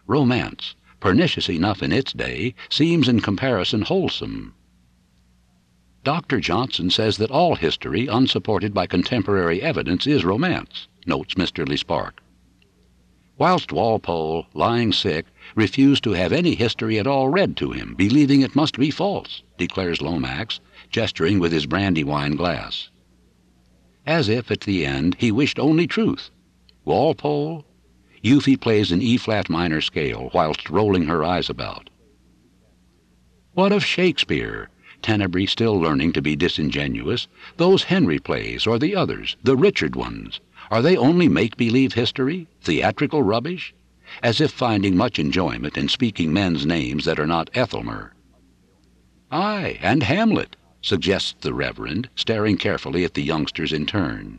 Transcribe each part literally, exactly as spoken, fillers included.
Romance, pernicious enough in its day, seems in comparison wholesome. Doctor Johnson says that all history unsupported by contemporary evidence is romance, notes Mister Le-Spark. Whilst Walpole, lying sick, refused to have any history at all read to him, believing it must be false, declares Lomax, gesturing with his brandy-wine glass. As if, at the end, he wished only truth. Walpole? Euphy plays an E-flat minor scale whilst rolling her eyes about. What of Shakespeare? Tenebrae still learning to be disingenuous. Those Henry plays, or the others, the Richard ones, are they only make-believe history, theatrical rubbish? As if finding much enjoyment in speaking men's names that are not Ethelmer. Aye, and Hamlet, suggests the Reverend, staring carefully at the youngsters in turn.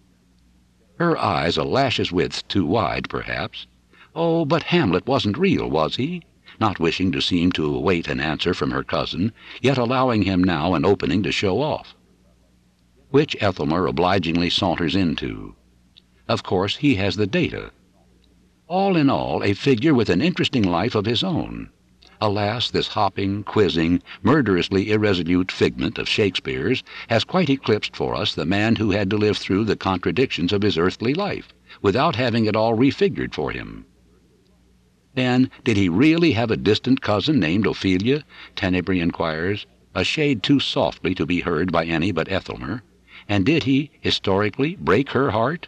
Her eyes a lash's width too wide, perhaps. Oh, but Hamlet wasn't real, was he? Not wishing to seem to await an answer from her cousin, yet allowing him now an opening to show off. Which Ethelmer obligingly saunters into. Of course, he has the data. All in all, a figure with an interesting life of his own. Alas, this hopping, quizzing, murderously irresolute figment of Shakespeare's has quite eclipsed for us the man who had to live through the contradictions of his earthly life, without having it all refigured for him. Then, did he really have a distant cousin named Ophelia? Tenebrae inquires, a shade too softly to be heard by any but Ethelmer. And did he, historically, break her heart?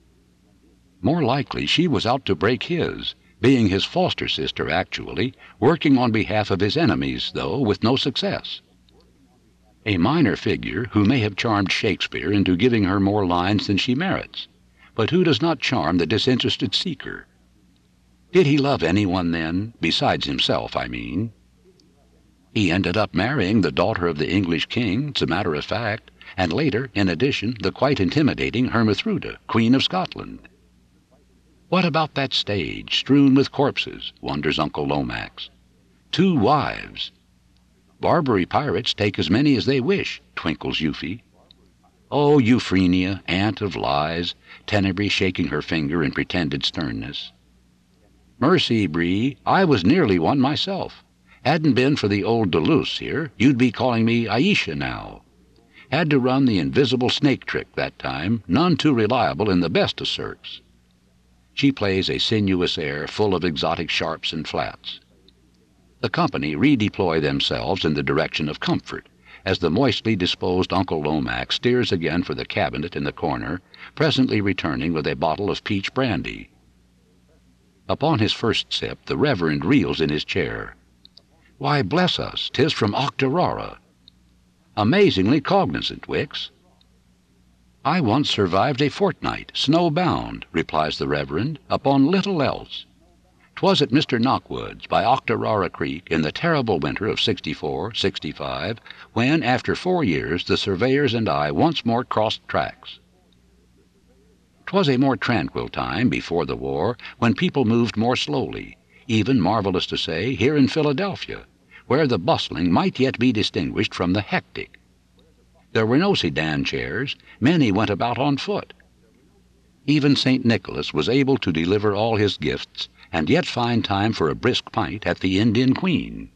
More likely she was out to break his, being his foster sister actually, working on behalf of his enemies, though with no success. A minor figure who may have charmed Shakespeare into giving her more lines than she merits, but who does not charm the disinterested seeker. Did he love anyone then, besides himself, I mean? He ended up marrying the daughter of the English king, it's a matter of fact, and later, in addition, the quite intimidating Hermethruda, Queen of Scotland. What about that stage, strewn with corpses, wonders Uncle Lomax. Two wives. Barbary pirates take as many as they wish, twinkles Euphy. Oh, Euphranea, aunt of lies, Tenebrae shaking her finger in pretended sternness. Mercy, Bree, I was nearly one myself. Hadn't been for the old Duluth here, you'd be calling me Aisha now. Had to run the invisible snake trick that time, none too reliable in the best of circs. She plays a sinuous air full of exotic sharps and flats. The company redeploy themselves in the direction of comfort, as the moistly disposed Uncle Lomax steers again for the cabinet in the corner, presently returning with a bottle of peach brandy. Upon his first sip, the Reverend reels in his chair. Why, bless us, 'tis from Octorara. Amazingly cognizant, Wicks. I once survived a fortnight, snow-bound, replies the Reverend, upon little else. 'Twas at Mister Knockwood's, by Octorara Creek, in the terrible winter of sixty-four, sixty-five, when, after four years, the surveyors and I once more crossed tracks. 'Twas a more tranquil time, before the war, when people moved more slowly, even, marvelous to say, here in Philadelphia, where the bustling might yet be distinguished from the hectic. There were no sedan chairs, many went about on foot. Even Saint Nicholas was able to deliver all his gifts, and yet find time for a brisk pint at the Indian Queen.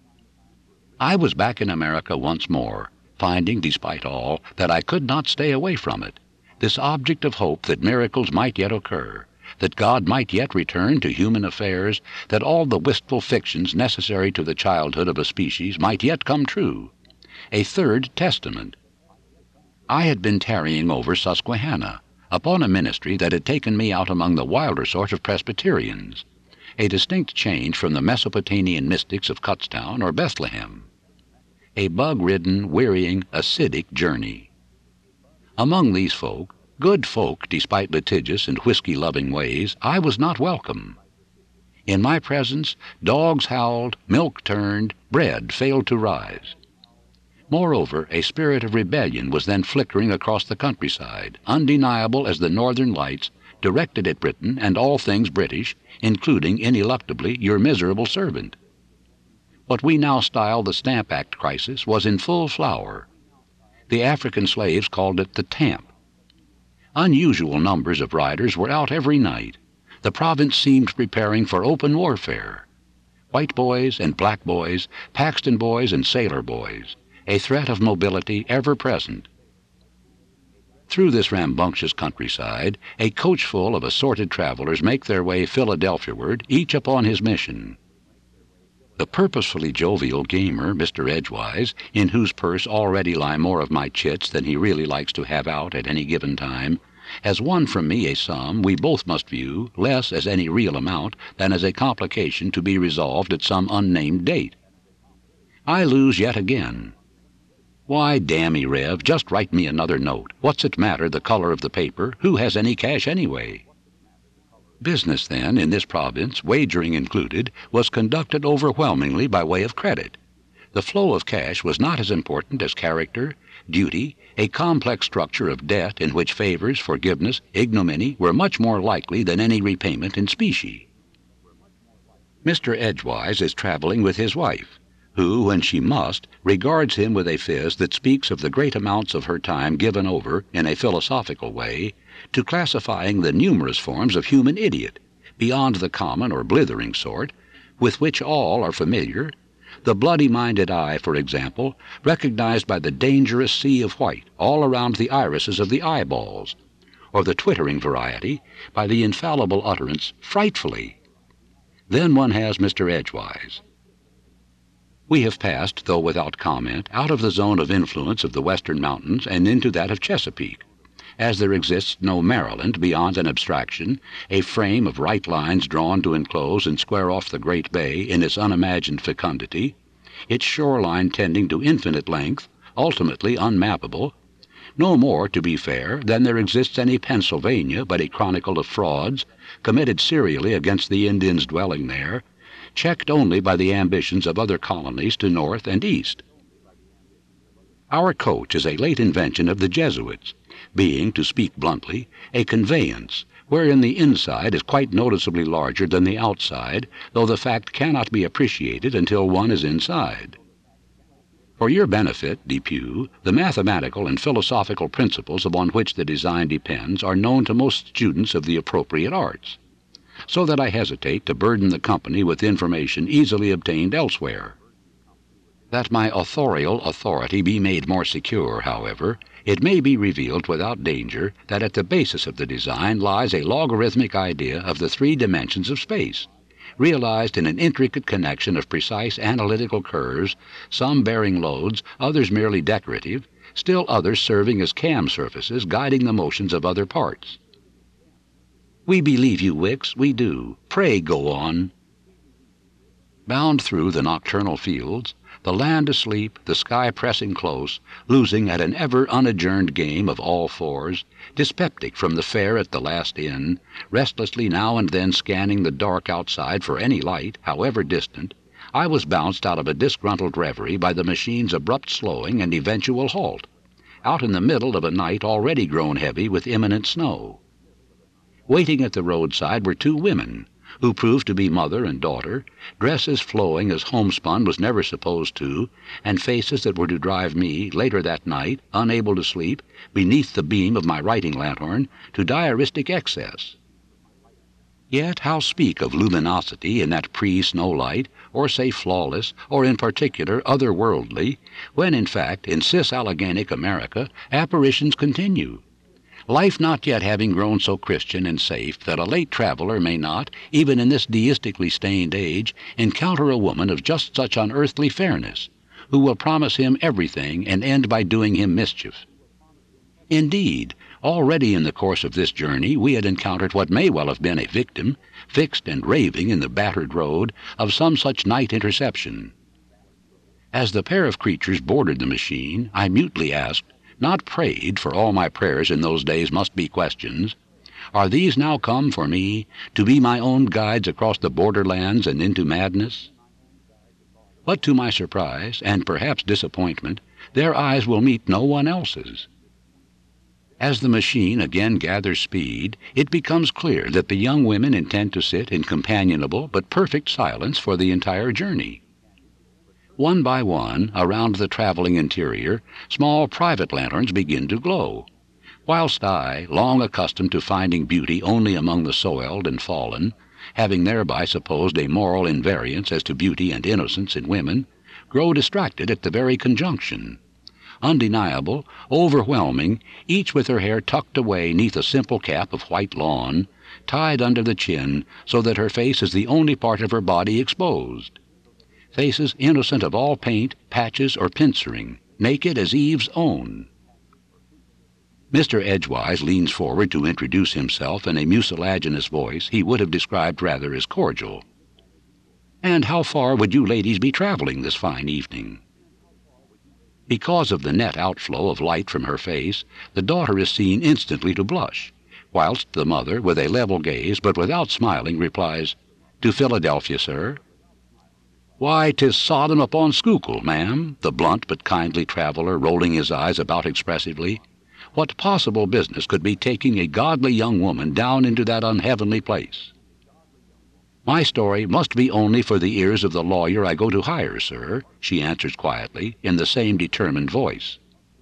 I was back in America once more, finding, despite all, that I could not stay away from it, this object of hope that miracles might yet occur, that God might yet return to human affairs, that all the wistful fictions necessary to the childhood of a species might yet come true. A third testament. I had been tarrying over Susquehanna, upon a ministry that had taken me out among the wilder sort of Presbyterians, a distinct change from the Mesopotamian mystics of Kutztown or Bethlehem. A bug-ridden, wearying, acidic journey. Among these folk, good folk despite litigious and whiskey-loving ways, I was not welcome. In my presence, dogs howled, milk turned, bread failed to rise. Moreover, a spirit of rebellion was then flickering across the countryside, undeniable as the northern lights, directed at Britain and all things British, including ineluctably your miserable servant. What we now style the Stamp Act crisis was in full flower. The African slaves called it the tamp. Unusual numbers of riders were out every night. the province seemed preparing for open warfare. White boys and black boys, Paxton boys and sailor boys, a threat of mobility ever present. Through this rambunctious countryside, a coachful of assorted travelers make their way Philadelphia-ward, each upon his mission. The purposefully jovial gamer, Mister Edgewise, in whose purse already lie more of my chits than he really likes to have out at any given time, has won from me a sum we both must view less as any real amount than as a complication to be resolved at some unnamed date. I lose yet again. Why, dammy, Rev, just write me another note. What's it matter the color of the paper? Who has any cash anyway? Business, then, in this province, wagering included, was conducted overwhelmingly by way of credit. The flow of cash was not as important as character, duty, a complex structure of debt in which favors, forgiveness, ignominy were much more likely than any repayment in specie. Mister Edgewise is traveling with his wife, who, when she must, regards him with a phiz that speaks of the great amounts of her time given over, in a philosophical way, to classifying the numerous forms of human idiot, beyond the common or blithering sort, with which all are familiar, the bloody-minded eye, for example, recognized by the dangerous sea of white all around the irises of the eyeballs, or the twittering variety by the infallible utterance, frightfully. Then one has Mister Edgewise. We have passed, though without comment, out of the zone of influence of the western mountains and into that of Chesapeake. As there exists no Maryland beyond an abstraction, a frame of right lines drawn to enclose and square off the great bay in its unimagined fecundity, its shoreline tending to infinite length, ultimately unmappable, no more, to be fair, than there exists any Pennsylvania but a chronicle of frauds, committed serially against the Indians dwelling there, checked only by the ambitions of other colonies to north and east. Our coach is a late invention of the Jesuits, being, to speak bluntly, a conveyance, wherein the inside is quite noticeably larger than the outside, though the fact cannot be appreciated until one is inside. For your benefit, Depew, the mathematical and philosophical principles upon which the design depends are known to most students of the appropriate arts, so that I hesitate to burden the company with information easily obtained elsewhere. That my authorial authority be made more secure, however, it may be revealed without danger that at the basis of the design lies a logarithmic idea of the three dimensions of space, realized in an intricate connection of precise analytical curves, some bearing loads, others merely decorative, still others serving as cam surfaces guiding the motions of other parts. We believe you, Wicks, we do. Pray go on. Bound through the nocturnal fields, the land asleep, the sky pressing close, losing at an ever unadjourned game of all fours, dyspeptic from the fare at the last inn, restlessly now and then scanning the dark outside for any light, however distant, I was bounced out of a disgruntled reverie by the machine's abrupt slowing and eventual halt, out in the middle of a night already grown heavy with imminent snow. Waiting at the roadside were two women, who proved to be mother and daughter, dresses flowing as homespun was never supposed to, and faces that were to drive me, later that night, unable to sleep, beneath the beam of my writing lanthorn, to diaristic excess. Yet how speak of luminosity in that pre-snow light, or say flawless, or in particular otherworldly, when in fact in cis-Alleghanic America apparitions continue, life not yet having grown so Christian and safe that a late traveler may not, even in this deistically stained age, encounter a woman of just such unearthly fairness, who will promise him everything and end by doing him mischief. Indeed, already in the course of this journey we had encountered what may well have been a victim, fixed and raving in the battered road, of some such night interception. As the pair of creatures boarded the machine, I mutely asked, not prayed, for all my prayers in those days must be questions, are these now come for me, to be my own guides across the borderlands and into madness? But to my surprise, and perhaps disappointment, their eyes will meet no one else's. As the machine again gathers speed, it becomes clear that the young women intend to sit in companionable but perfect silence for the entire journey. One by one, around the traveling interior, small private lanterns begin to glow, Whilst I, long accustomed to finding beauty only among the soiled and fallen, having thereby supposed a moral invariance as to beauty and innocence in women, grow distracted at the very conjunction. Undeniable, overwhelming, each with her hair tucked away neath a simple cap of white lawn, tied under the chin so that her face is the only part of her body exposed. Faces innocent of all paint, patches, or pincering, naked as Eve's own. Mister Edgewise leans forward to introduce himself in a mucilaginous voice he would have described rather as cordial. "And how far would you ladies be traveling this fine evening?" Because of the net outflow of light from her face, the daughter is seen instantly to blush, whilst the mother, with a level gaze but without smiling, replies, "To Philadelphia, sir." "Why, 'tis Sodom upon Schuylkill, ma'am," the blunt but kindly traveller rolling his eyes about expressively. "What possible business could be taking a godly young woman down into that unheavenly place?" "My story must be only for the ears of the lawyer I go to hire, sir," she answers quietly, in the same determined voice.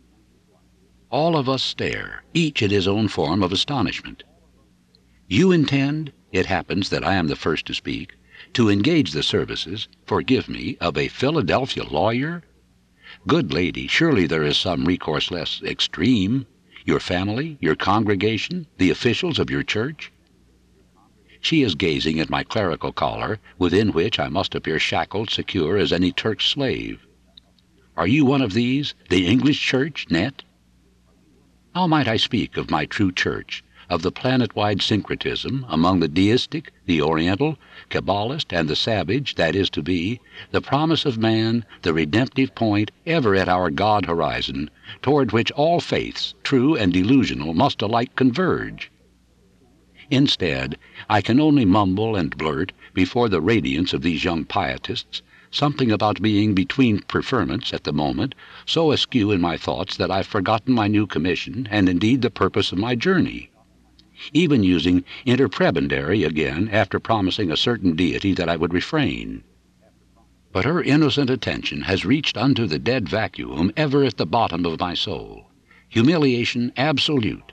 All of us stare, each in his own form of astonishment. "You intend," it happens that I am the first to speak, "to engage the services, forgive me, of a Philadelphia lawyer? Good lady, surely there is some recourse less extreme? Your family, your congregation, the officials of your church?" She is gazing at my clerical collar, within which I must appear shackled secure as any Turk's slave. "Are you one of these, the English church, net?" How might I speak of my true church, of the planet-wide syncretism among the deistic, the oriental, Kabbalist, and the savage that is to be, the promise of man, the redemptive point ever at our God horizon, toward which all faiths, true and delusional, must alike converge? Instead, I can only mumble and blurt, before the radiance of these young pietists, something about being between preferments at the moment, so askew in my thoughts that I've forgotten my new commission, and indeed the purpose of my journey. Even using interprebendary again after promising a certain deity that I would refrain. But her innocent attention has reached unto the dead vacuum ever at the bottom of my soul. Humiliation absolute.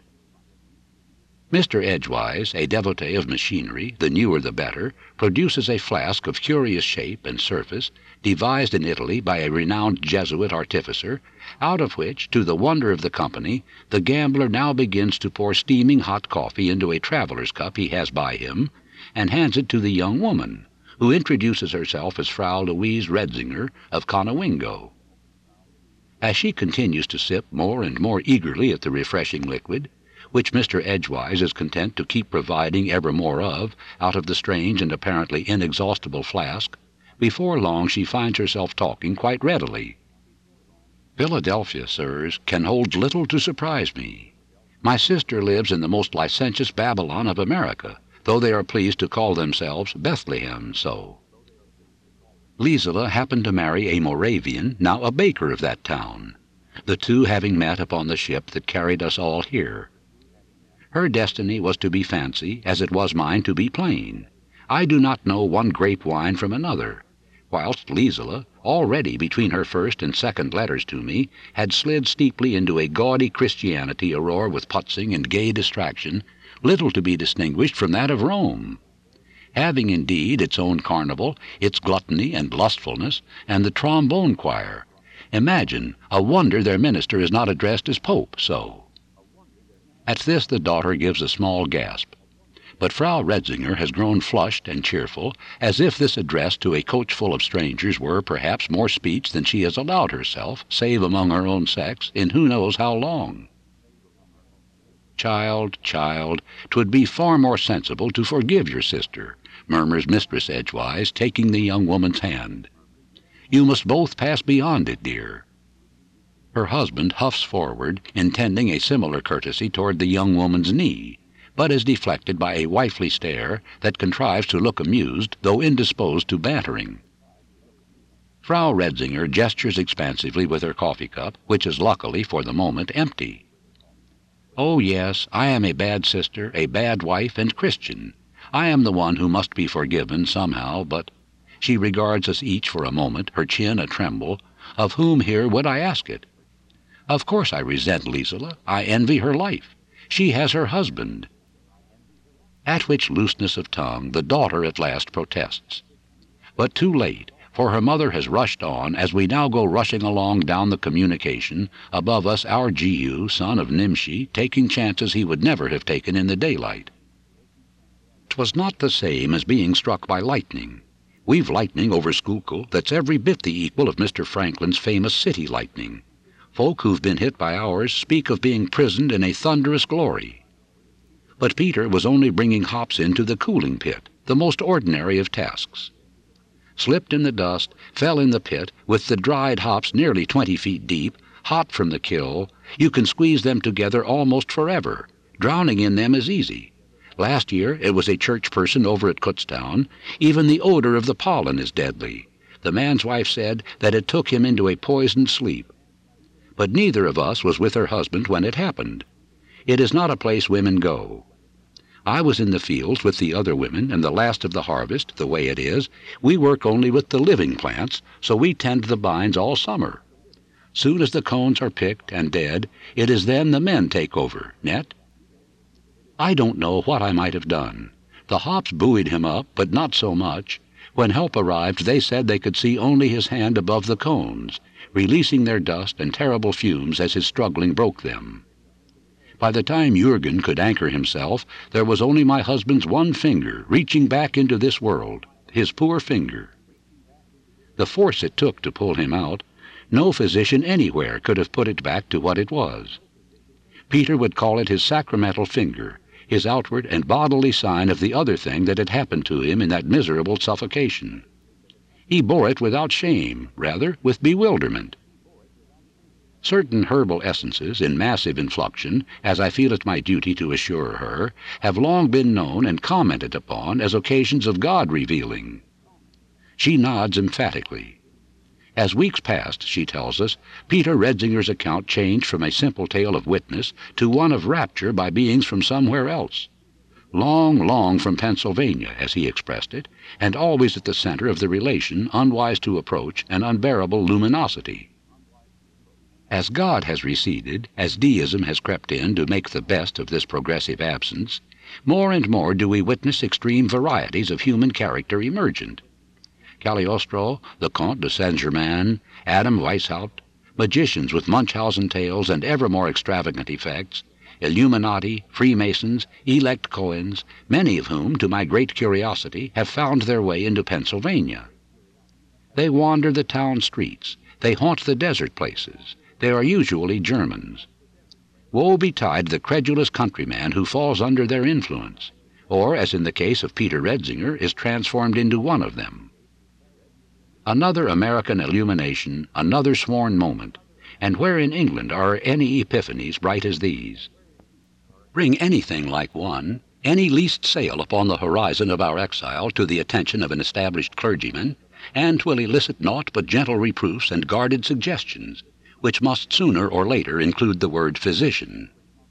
Mister Edgewise, a devotee of machinery, the newer the better, produces a flask of curious shape and surface, devised in Italy by a renowned Jesuit artificer, out of which, to the wonder of the company, the gambler now begins to pour steaming hot coffee into a traveller's cup he has by him, and hands it to the young woman, who introduces herself as Frau Louise Redzinger of Conowingo. As she continues to sip more and more eagerly at the refreshing liquid, which Mister Edgewise is content to keep providing ever more of out of the strange and apparently inexhaustible flask, before long she finds herself talking quite readily. "Philadelphia, sirs, can hold little to surprise me. My sister lives in the most licentious Babylon of America, though they are pleased to call themselves Bethlehem so. Liesela happened to marry a Moravian, now a baker of that town, the two having met upon the ship that carried us all here. Her destiny was to be fancy, as it was mine to be plain. I do not know one grape wine from another, whilst Liesela, already between her first and second letters to me, had slid steeply into a gaudy Christianity aroar with putzing and gay distraction, little to be distinguished from that of Rome, having indeed its own carnival, its gluttony and lustfulness, and the trombone choir. Imagine, a wonder their minister is not addressed as Pope so." At this the daughter gives a small gasp, but Frau Redzinger has grown flushed and cheerful, as if this address to a coach full of strangers were perhaps more speech than she has allowed herself, save among her own sex, in who knows how long. "Child, child, 'twould be far more sensible to forgive your sister," murmurs Mistress Edgewise, taking the young woman's hand. "You must both pass beyond it, dear." Her husband huffs forward, intending a similar courtesy toward the young woman's knee, but is deflected by a wifely stare that contrives to look amused, though indisposed to bantering. Frau Redzinger gestures expansively with her coffee-cup, which is luckily, for the moment, empty. "Oh, yes, I am a bad sister, a bad wife, and Christian. I am the one who must be forgiven somehow, but—" She regards us each for a moment, her chin a-tremble. "Of whom here would I ask it? Of course I resent Liesela. I envy her life. She has her husband." At which looseness of tongue the daughter at last protests. But too late, for her mother has rushed on as we now go rushing along down the communication, above us our Jehu, son of Nimshi, taking chances he would never have taken in the daylight. 'Twas not the same as being struck by lightning. We've lightning over Schuylkill that's every bit the equal of Mister Franklin's famous city lightning. Folk who've been hit by ours speak of being prisoned in a thunderous glory. But Peter was only bringing hops into the cooling pit, the most ordinary of tasks. Slipped in the dust, fell in the pit, with the dried hops nearly twenty feet deep, hot from the kiln, you can squeeze them together almost forever. Drowning in them is easy. Last year it was a church person over at Kutztown. Even the odor of the pollen is deadly. The man's wife said that it took him into a poisoned sleep. But neither of us was with her husband when it happened. It is not a place women go. I was in the fields with the other women, and the last of the harvest, the way it is, we work only with the living plants, so we tend the vines all summer. Soon as the cones are picked and dead, it is then the men take over. Net? I don't know what I might have done. The hops buoyed him up, but not so much. When help arrived, they said they could see only his hand above the cones, releasing their dust and terrible fumes as his struggling broke them. By the time Jurgen could anchor himself, there was only my husband's one finger reaching back into this world, his poor finger. The force it took to pull him out, no physician anywhere could have put it back to what it was. Peter would call it his sacramental finger, his outward and bodily sign of the other thing that had happened to him in that miserable suffocation. He bore it without shame, rather with bewilderment. Certain herbal essences in massive influxion, as I feel it my duty to assure her, have long been known and commented upon as occasions of God-revealing. She nods emphatically. As weeks passed, she tells us, Peter Redzinger's account changed from a simple tale of witness to one of rapture by beings from somewhere else. Long, long from Pennsylvania, as he expressed it, and always at the center of the relation, unwise to approach, an unbearable luminosity. As God has receded, as deism has crept in to make the best of this progressive absence, more and more do we witness extreme varieties of human character emergent. Cagliostro, the Comte de Saint-Germain, Adam Weishaupt, magicians with Munchausen tales and ever more extravagant effects, Illuminati, Freemasons, elect Cohens, many of whom, to my great curiosity, have found their way into Pennsylvania. They wander the town streets. They haunt the desert places. They are usually Germans. Woe betide the credulous countryman who falls under their influence, or, as in the case of Peter Redzinger, is transformed into one of them. Another American illumination, another sworn moment, and where in England are any epiphanies bright as these? Bring anything like one, any least sail upon the horizon of our exile to the attention of an established clergyman, and 'twill elicit naught but gentle reproofs and guarded suggestions, which must sooner or later include the word physician.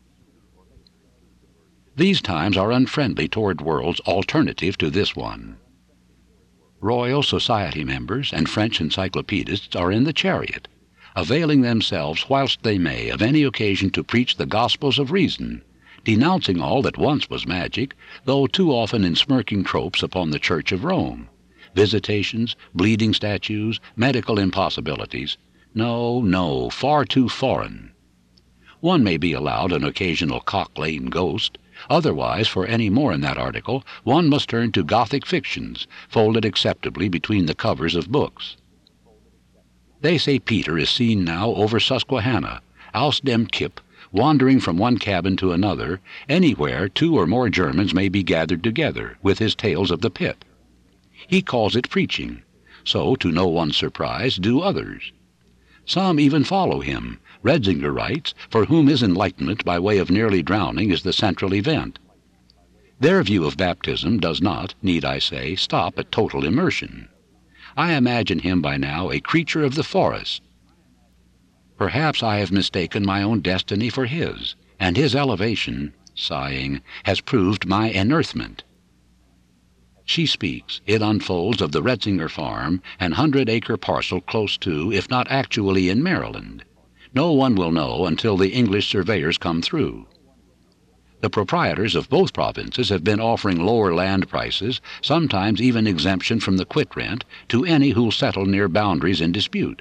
These times are unfriendly toward worlds alternative to this one. Royal Society members and French encyclopedists are in the chariot, availing themselves whilst they may of any occasion to preach the gospels of reason, denouncing all that once was magic, though too often in smirking tropes upon the Church of Rome, visitations, bleeding statues, medical impossibilities. No, no, far too foreign. One may be allowed an occasional Cock Lane ghost. Otherwise, for any more in that article, one must turn to Gothic fictions, folded acceptably between the covers of books. They say Peter is seen now over Susquehanna, aus dem Kipp, wandering from one cabin to another. Anywhere two or more Germans may be gathered together, with his tales of the pit. He calls it preaching. So, to no one's surprise, do others. Some even follow him, Redzinger writes, for whom his enlightenment by way of nearly drowning is the central event. Their view of baptism does not, need I say, stop at total immersion. I imagine him by now a creature of the forest. Perhaps I have mistaken my own destiny for his, and his elevation, sighing, has proved my unearthment. She speaks. It unfolds of the Redzinger farm, an hundred-acre parcel close to, if not actually in Maryland. No one will know until the English surveyors come through. The proprietors of both provinces have been offering lower land prices, sometimes even exemption from the quit rent, to any who'll settle near boundaries in dispute.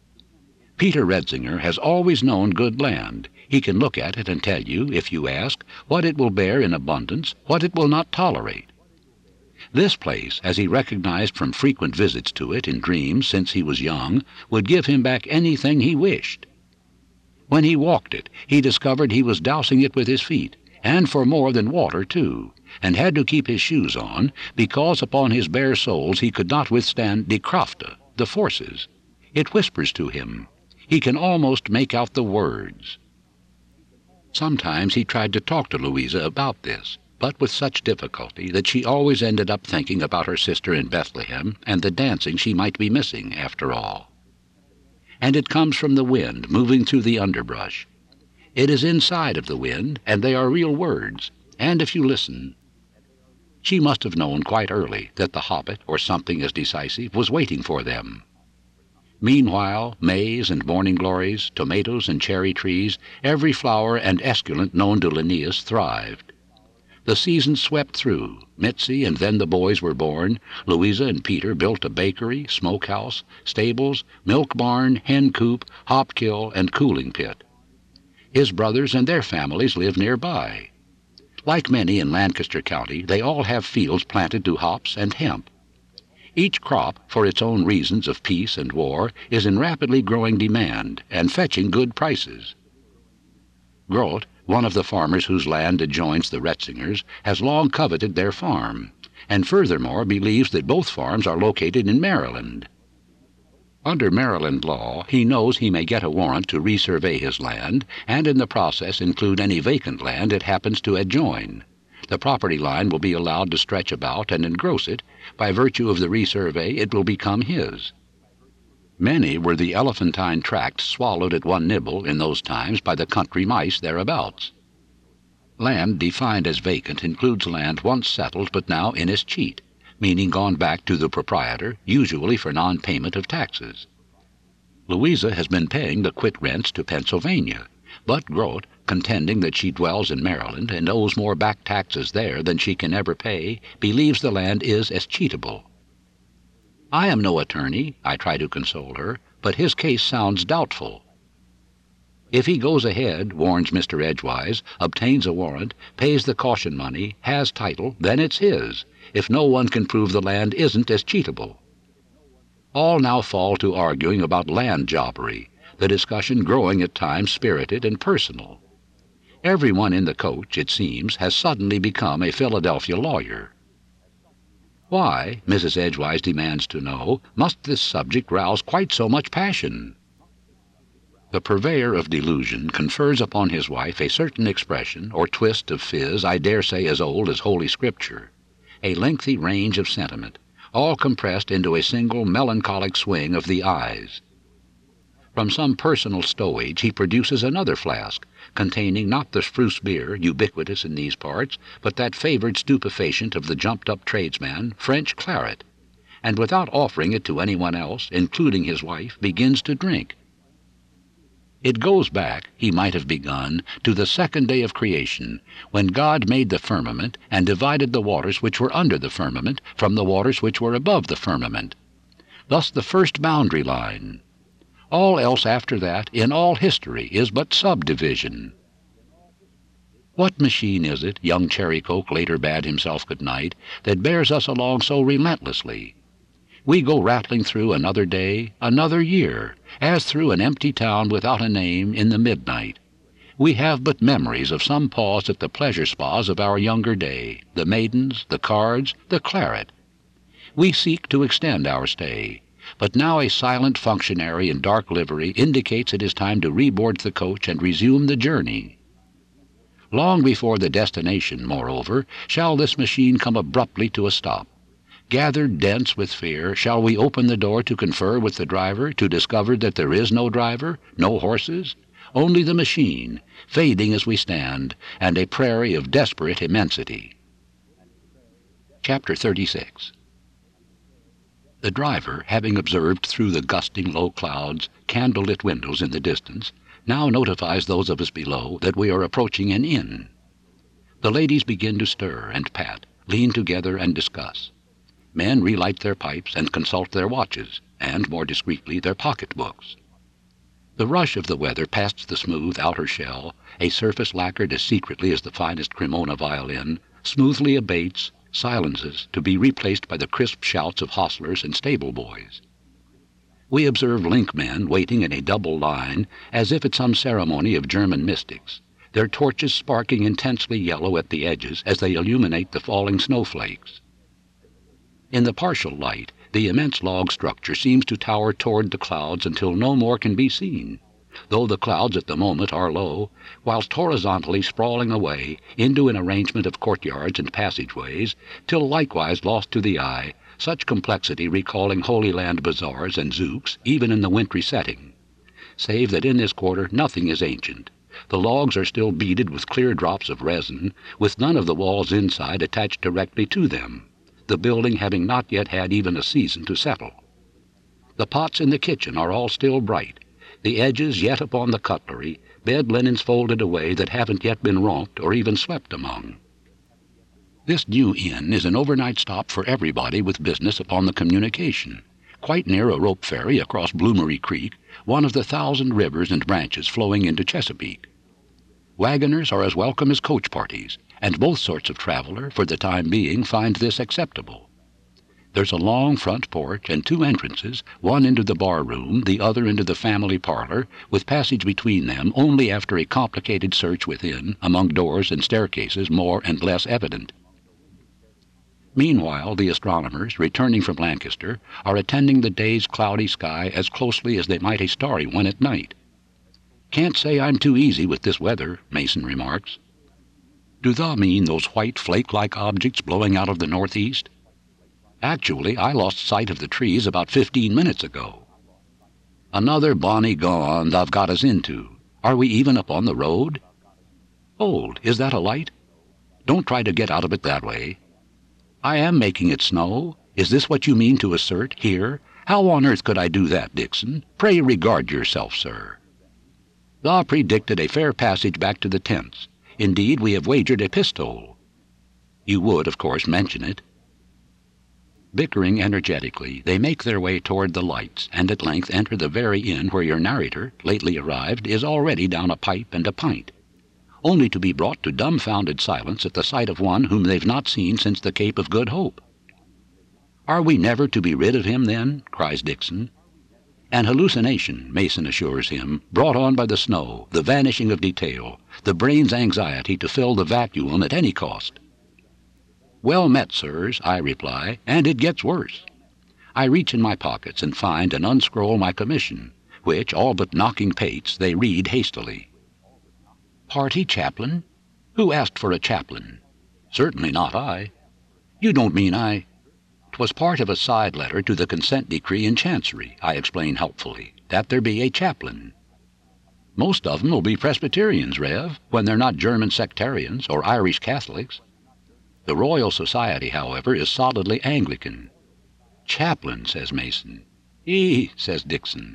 Peter Redsinger has always known good land. He can look at it and tell you, if you ask, what it will bear in abundance, what it will not tolerate. This place, as he recognized from frequent visits to it in dreams since he was young, would give him back anything he wished. When he walked it, he discovered he was dousing it with his feet, and for more than water, too, and had to keep his shoes on, because upon his bare soles he could not withstand die Kräfte, the forces. It whispers to him. He can almost make out the words. Sometimes he tried to talk to Louisa about this, but with such difficulty that she always ended up thinking about her sister in Bethlehem and the dancing she might be missing, after all. And it comes from the wind moving through the underbrush. It is inside of the wind, and they are real words, and if you listen. She must have known quite early that the hobbit, or something as decisive, was waiting for them. Meanwhile, maize and morning glories, tomatoes and cherry trees, every flower and esculent known to Linnaeus thrived. The season swept through. Mitzi and then the boys were born. Louisa and Peter built a bakery, smokehouse, stables, milk barn, hen coop, hop kill, and cooling pit. His brothers and their families live nearby. Like many in Lancaster County, they all have fields planted to hops and hemp. Each crop, for its own reasons of peace and war, is in rapidly growing demand and fetching good prices. Grote, one of the farmers whose land adjoins the Retzingers, has long coveted their farm, and furthermore believes that both farms are located in Maryland. Under Maryland law, he knows he may get a warrant to resurvey his land, and in the process include any vacant land it happens to adjoin. The property line will be allowed to stretch about and engross it. By virtue of the resurvey, it will become his. Many were the elephantine tracts swallowed at one nibble in those times by the country mice thereabouts. Land defined as vacant includes land once settled but now in escheat, meaning gone back to the proprietor, usually for non-payment of taxes. Louisa has been paying the quit rents to Pennsylvania, but Grote, contending that she dwells in Maryland and owes more back taxes there than she can ever pay, believes the land is escheatable. I am no attorney, I try to console her, but his case sounds doubtful. If he goes ahead, warns Mister Edgewise, obtains a warrant, pays the caution money, has title, then it's his, if no one can prove the land isn't escheatable. All now fall to arguing about land jobbery, the discussion growing at times spirited and personal. Everyone in the coach, it seems, has suddenly become a Philadelphia lawyer. Why, Missus Edgewise demands to know, must this subject rouse quite so much passion? The purveyor of delusion confers upon his wife a certain expression or twist of phiz I dare say as old as Holy Scripture, a lengthy range of sentiment, all compressed into a single melancholic swing of the eyes. From some personal stowage he produces another flask, containing not the spruce beer ubiquitous in these parts, but that favored stupefacient of the jumped-up tradesman, French claret, and without offering it to anyone else, including his wife, begins to drink. It goes back, he might have begun, to the second day of creation, when God made the firmament and divided the waters which were under the firmament from the waters which were above the firmament. Thus the first boundary line. All else after that, in all history, is but subdivision. What machine is it, young Cherrycoke later bade himself good night, that bears us along so relentlessly? We go rattling through another day, another year, as through an empty town without a name in the midnight. We have but memories of some pause at the pleasure spas of our younger day, the maidens, the cards, the claret. We seek to extend our stay, but now a silent functionary in dark livery indicates it is time to reboard the coach and resume the journey. Long before the destination, moreover, shall this machine come abruptly to a stop. Gathered dense with fear, shall we open the door to confer with the driver, to discover that there is no driver, no horses, only the machine, fading as we stand, and a prairie of desperate immensity. Chapter thirty-six. The driver, having observed through the gusting low clouds candle-lit windows in the distance, now notifies those of us below that we are approaching an inn. The ladies begin to stir and pat, lean together and discuss. Men relight their pipes and consult their watches, and, more discreetly, their pocketbooks. The rush of the weather past the smooth outer shell, a surface lacquered as secretly as the finest Cremona violin, smoothly abates, silences, to be replaced by the crisp shouts of hostlers and stable boys. We observe linkmen waiting in a double line, as if at some ceremony of German mystics, their torches sparking intensely yellow at the edges as they illuminate the falling snowflakes. In the partial light, the immense log structure seems to tower toward the clouds until no more can be seen, though the clouds at the moment are low, whilst horizontally sprawling away into an arrangement of courtyards and passageways, till likewise lost to the eye, such complexity recalling Holy Land bazaars and zouks even in the wintry setting, save that in this quarter nothing is ancient. The logs are still beaded with clear drops of resin, with none of the walls inside attached directly to them, the building having not yet had even a season to settle. The pots in the kitchen are all still bright, the edges yet upon the cutlery, bed linens folded away that haven't yet been romped or even slept among. This new inn is an overnight stop for everybody with business upon the communication, quite near a rope ferry across Bloomery Creek, one of the thousand rivers and branches flowing into Chesapeake. Wagoners are as welcome as coach parties, and both sorts of traveler, for the time being, find this acceptable. There's a long front porch and two entrances, one into the bar room, the other into the family parlor, with passage between them only after a complicated search within, among doors and staircases more and less evident. Meanwhile, the astronomers, returning from Lancaster, are attending the day's cloudy sky as closely as they might a starry one at night. "Can't say I'm too easy with this weather," Mason remarks. "Do thou mean those white flake-like objects blowing out of the northeast?" "Actually, I lost sight of the trees about fifteen minutes ago." "Another bonny gone thou've got us into. Are we even upon the road?" "Hold, is that a light? Don't try to get out of it that way." "I am making it snow. Is this what you mean to assert here? How on earth could I do that, Dixon? Pray regard yourself, sir." "Thou predicted a fair passage back to the tents. Indeed, we have wagered a pistole." "You would, of course, mention it." Bickering energetically, they make their way toward the lights, and at length enter the very inn where your narrator, lately arrived, is already down a pipe and a pint, only to be brought to dumbfounded silence at the sight of one whom they've not seen since the Cape of Good Hope. "Are we never to be rid of him, then?" cries Dixon. "An hallucination," Mason assures him, "brought on by the snow, the vanishing of detail, the brain's anxiety to fill the vacuum at any cost." "Well met, sirs," I reply, "and it gets worse." I reach in my pockets and find and unscroll my commission, which, all but knocking pates, they read hastily. "Party chaplain? Who asked for a chaplain?" "Certainly not I." "You don't mean I—" "'Twas part of a side letter to the consent decree in Chancery," I explain helpfully, "that there be a chaplain." "Most of 'em will be Presbyterians, Rev, when they're not German sectarians or Irish Catholics. The Royal Society, however, is solidly Anglican." "Chaplain," says Mason. "Ee," says Dixon.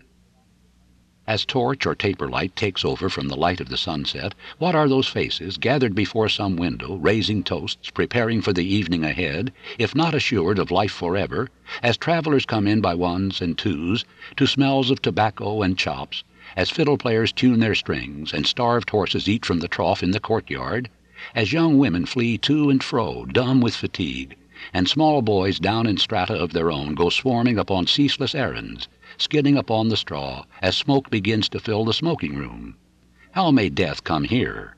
As torch or taper light takes over from the light of the sunset, what are those faces, gathered before some window, raising toasts, preparing for the evening ahead, if not assured of life forever, as travellers come in by ones and twos, to smells of tobacco and chops, as fiddle-players tune their strings, and starved horses eat from the trough in the courtyard, as young women flee to and fro, dumb with fatigue, and small boys down in strata of their own go swarming upon ceaseless errands, skidding upon the straw as smoke begins to fill the smoking-room. How may death come here?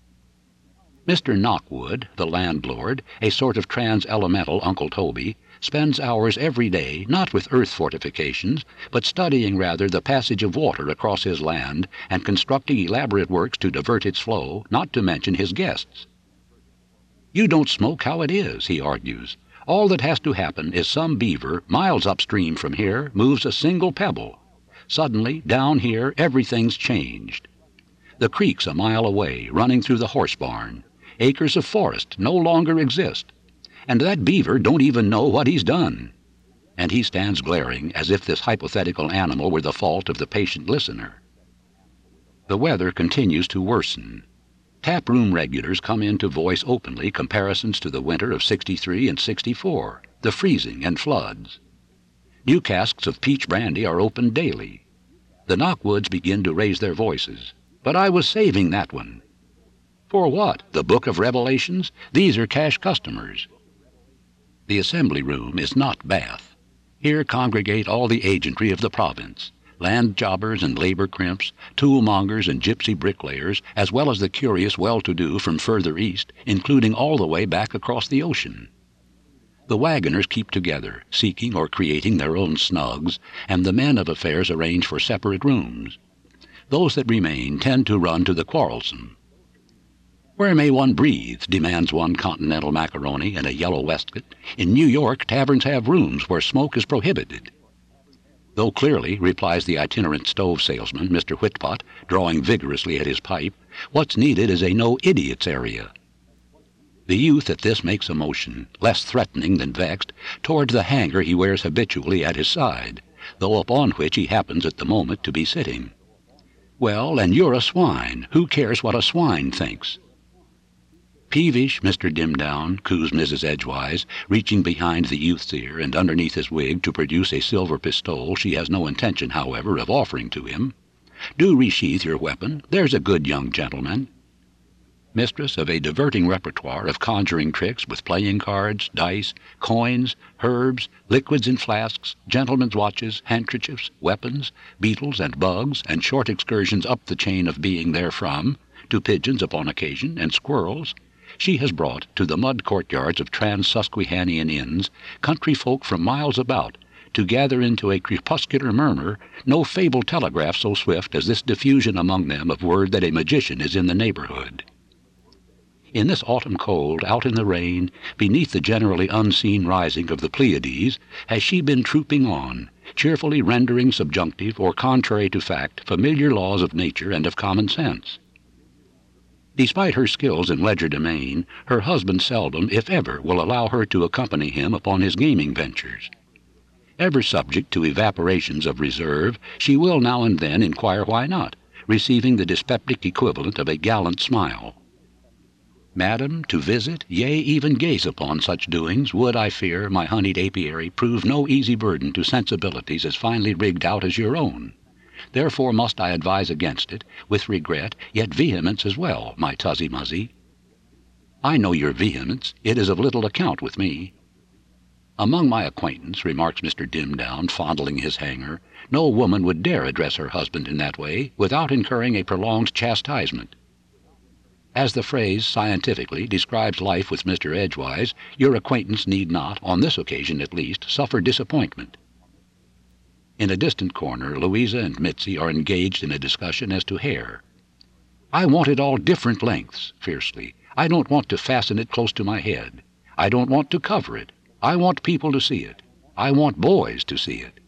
Mister Knockwood, the landlord, a sort of trans-elemental Uncle Toby, spends hours every day, not with earth fortifications, but studying rather the passage of water across his land, and constructing elaborate works to divert its flow, not to mention his guests. "You don't smoke how it is," he argues. "All that has to happen is some beaver, miles upstream from here, moves a single pebble. Suddenly, down here, everything's changed. The creek's a mile away, running through the horse barn. Acres of forest no longer exist. And that beaver don't even know what he's done." And he stands glaring, as if this hypothetical animal were the fault of the patient listener. The weather continues to worsen. Tap-room regulars come in to voice openly comparisons to the winter of sixty-three and sixty-four, the freezing and floods. New casks of peach brandy are opened daily. The Knockwoods begin to raise their voices. But I was saving that one. For what? The Book of Revelations? These are cash customers. The assembly room is not Bath. Here congregate all the agentry of the province, land jobbers and labor crimps, toolmongers and gypsy bricklayers, as well as the curious well-to-do from further east, including all the way back across the ocean. The wagoners keep together, seeking or creating their own snugs, and the men of affairs arrange for separate rooms. Those that remain tend to run to the quarrelsome. Where may one breathe? Demands one continental macaroni in a yellow waistcoat. In New York, taverns have rooms where smoke is prohibited. Though clearly, replies the itinerant stove salesman, Mister Whitpot, drawing vigorously at his pipe, what's needed is a no-idiots area. The youth at this makes a motion, less threatening than vexed, towards the hanger he wears habitually at his side, though upon which he happens at the moment to be sitting. Well, and you're a swine. Who cares what a swine thinks? Peevish, Mister Dimdown, coos Missus Edgewise, reaching behind the youth's ear and underneath his wig to produce a silver pistole she has no intention, however, of offering to him. Do resheath your weapon. There's a good young gentleman. Mistress of a diverting repertoire of conjuring tricks with playing cards, dice, coins, herbs, liquids in flasks, gentlemen's watches, handkerchiefs, weapons, beetles and bugs, and short excursions up the chain of being therefrom, to pigeons upon occasion, and squirrels, she has brought to the mud courtyards of trans-Susquehannian inns country folk from miles about, to gather into a crepuscular murmur no fabled telegraph so swift as this diffusion among them of word that a magician is in the neighborhood. In this autumn cold, out in the rain, beneath the generally unseen rising of the Pleiades, has she been trooping on, cheerfully rendering subjunctive or contrary to fact familiar laws of nature and of common sense. Despite her skills in legerdemain, her husband seldom, if ever, will allow her to accompany him upon his gaming ventures. Ever subject to evaporations of reserve, she will now and then inquire why not, receiving the dyspeptic equivalent of a gallant smile. Madam, to visit, yea, even gaze upon such doings would, I fear, my honeyed apiary, prove no easy burden to sensibilities as finely rigged out as your own. Therefore must I advise against it, with regret, yet vehemence as well, my Tuzzy-Muzzy. I know your vehemence. It is of little account with me. Among my acquaintance, remarks Mister Dimdown, fondling his hanger, no woman would dare address her husband in that way without incurring a prolonged chastisement. As the phrase, scientifically, describes life with Mister Edgewise, your acquaintance need not, on this occasion at least, suffer disappointment. In a distant corner, Louisa and Mitzi are engaged in a discussion as to hair. I want it all different lengths, fiercely. I don't want to fasten it close to my head. I don't want to cover it. I want people to see it. I want boys to see it.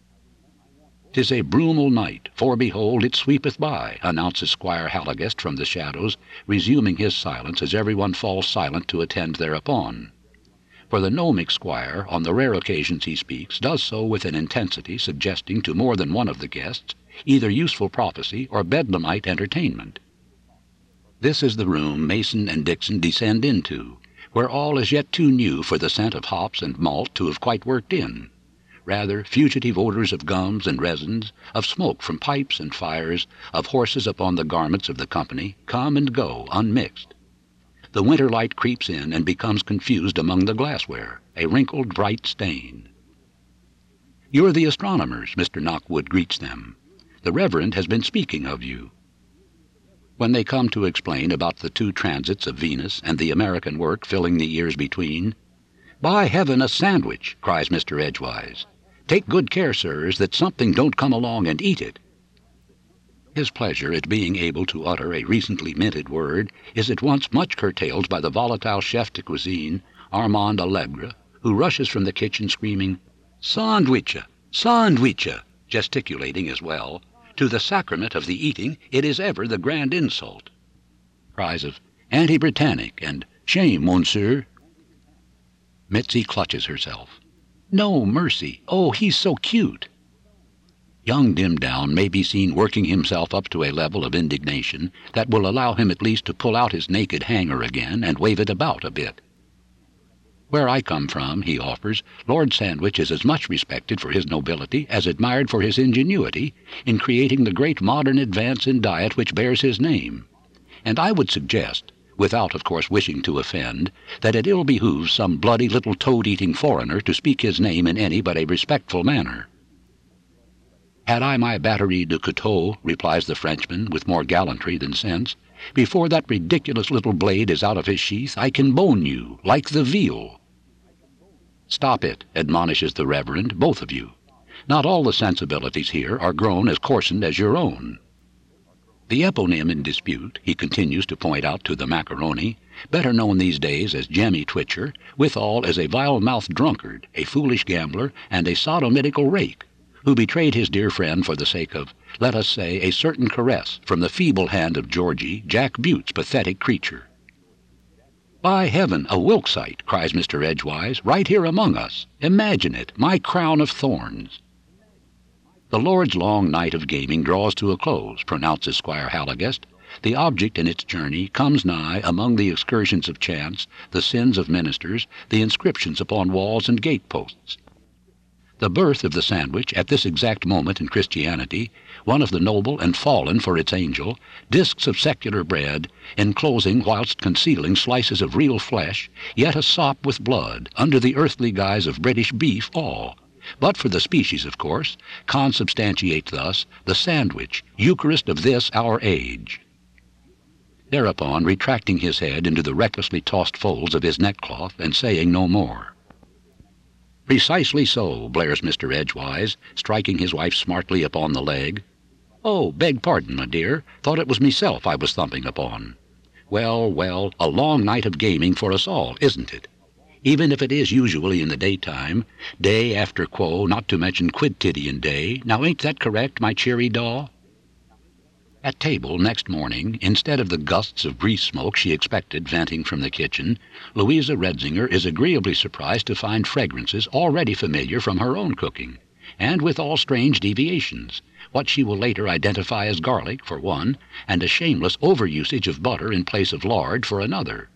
'Tis a brumal night, for behold it sweepeth by, announces Squire Halligast from the shadows, resuming his silence as every one falls silent to attend thereupon. For the gnomic squire, on the rare occasions he speaks, does so with an intensity suggesting to more than one of the guests either useful prophecy or bedlamite entertainment. This is the room Mason and Dixon descend into, where all is yet too new for the scent of hops and malt to have quite worked in. Rather, fugitive odors of gums and resins, of smoke from pipes and fires, of horses upon the garments of the company, come and go unmixed. The winter light creeps in and becomes confused among the glassware, a wrinkled bright stain. You're the astronomers, Mister Knockwood greets them. The Reverend has been speaking of you. When they come to explain about the two transits of Venus and the American work filling the years between, "By heaven, a sandwich!" cries Mister Edgewise. "Take good care, sirs, that something don't come along and eat it." His pleasure at being able to utter a recently minted word is at once much curtailed by the volatile chef de cuisine, Armand Allegra, who rushes from the kitchen screaming, "Sandwicha! Sandwicha!" gesticulating as well. To the sacrament of the eating it is ever the grand insult. Cries of "Anti-Britannic" and "Shame, monsieur." Mitzi clutches herself. "No mercy! Oh, he's so cute!" Young Dimdown may be seen working himself up to a level of indignation that will allow him at least to pull out his naked hanger again and wave it about a bit. "Where I come from," he offers, "Lord Sandwich is as much respected for his nobility as admired for his ingenuity in creating the great modern advance in diet which bears his name. And I would suggest, without of course wishing to offend, that it ill behooves some bloody little toad-eating foreigner to speak his name in any but a respectful manner." "Had I my batterie de couteau," replies the Frenchman with more gallantry than sense, "before that ridiculous little blade is out of his sheath, I can bone you, like the veal." "Stop it," admonishes the Reverend, "both of you. Not all the sensibilities here are grown as coarsened as your own. The eponym in dispute," he continues to point out to the macaroni, "better known these days as Jemmy Twitcher, withal is a vile-mouthed drunkard, a foolish gambler, and a sodomitical rake, who betrayed his dear friend for the sake of, let us say, a certain caress from the feeble hand of Georgie, Jack Butte's pathetic creature." "By heaven, a Wilksite," cries Mister Edgewise, "right here among us. Imagine it, my crown of thorns." "The Lord's long night of gaming draws to a close," pronounces Squire Halligast. "The object in its journey comes nigh among the excursions of chance, the sins of ministers, the inscriptions upon walls and gate-posts. The birth of the sandwich at this exact moment in Christianity, one of the noble and fallen for its angel, discs of secular bread, enclosing whilst concealing slices of real flesh, yet a sop with blood, under the earthly guise of British beef all, but for the species, of course, consubstantiate thus the sandwich, Eucharist of this our age." Thereupon, retracting his head into the recklessly tossed folds of his neckcloth, and saying no more. "Precisely so," blares Mister Edgewise, striking his wife smartly upon the leg. "Oh, beg pardon, my dear, thought it was meself I was thumping upon. Well, well, a long night of gaming for us all, isn't it? Even if it is usually in the daytime, day after quo, not to mention quidtidian day, now ain't that correct, my cheery daw?" At table next morning, instead of the gusts of grease smoke she expected venting from the kitchen, Louisa Redzinger is agreeably surprised to find fragrances already familiar from her own cooking, and with all strange deviations, what she will later identify as garlic, for one, and a shameless overusage of butter in place of lard for another.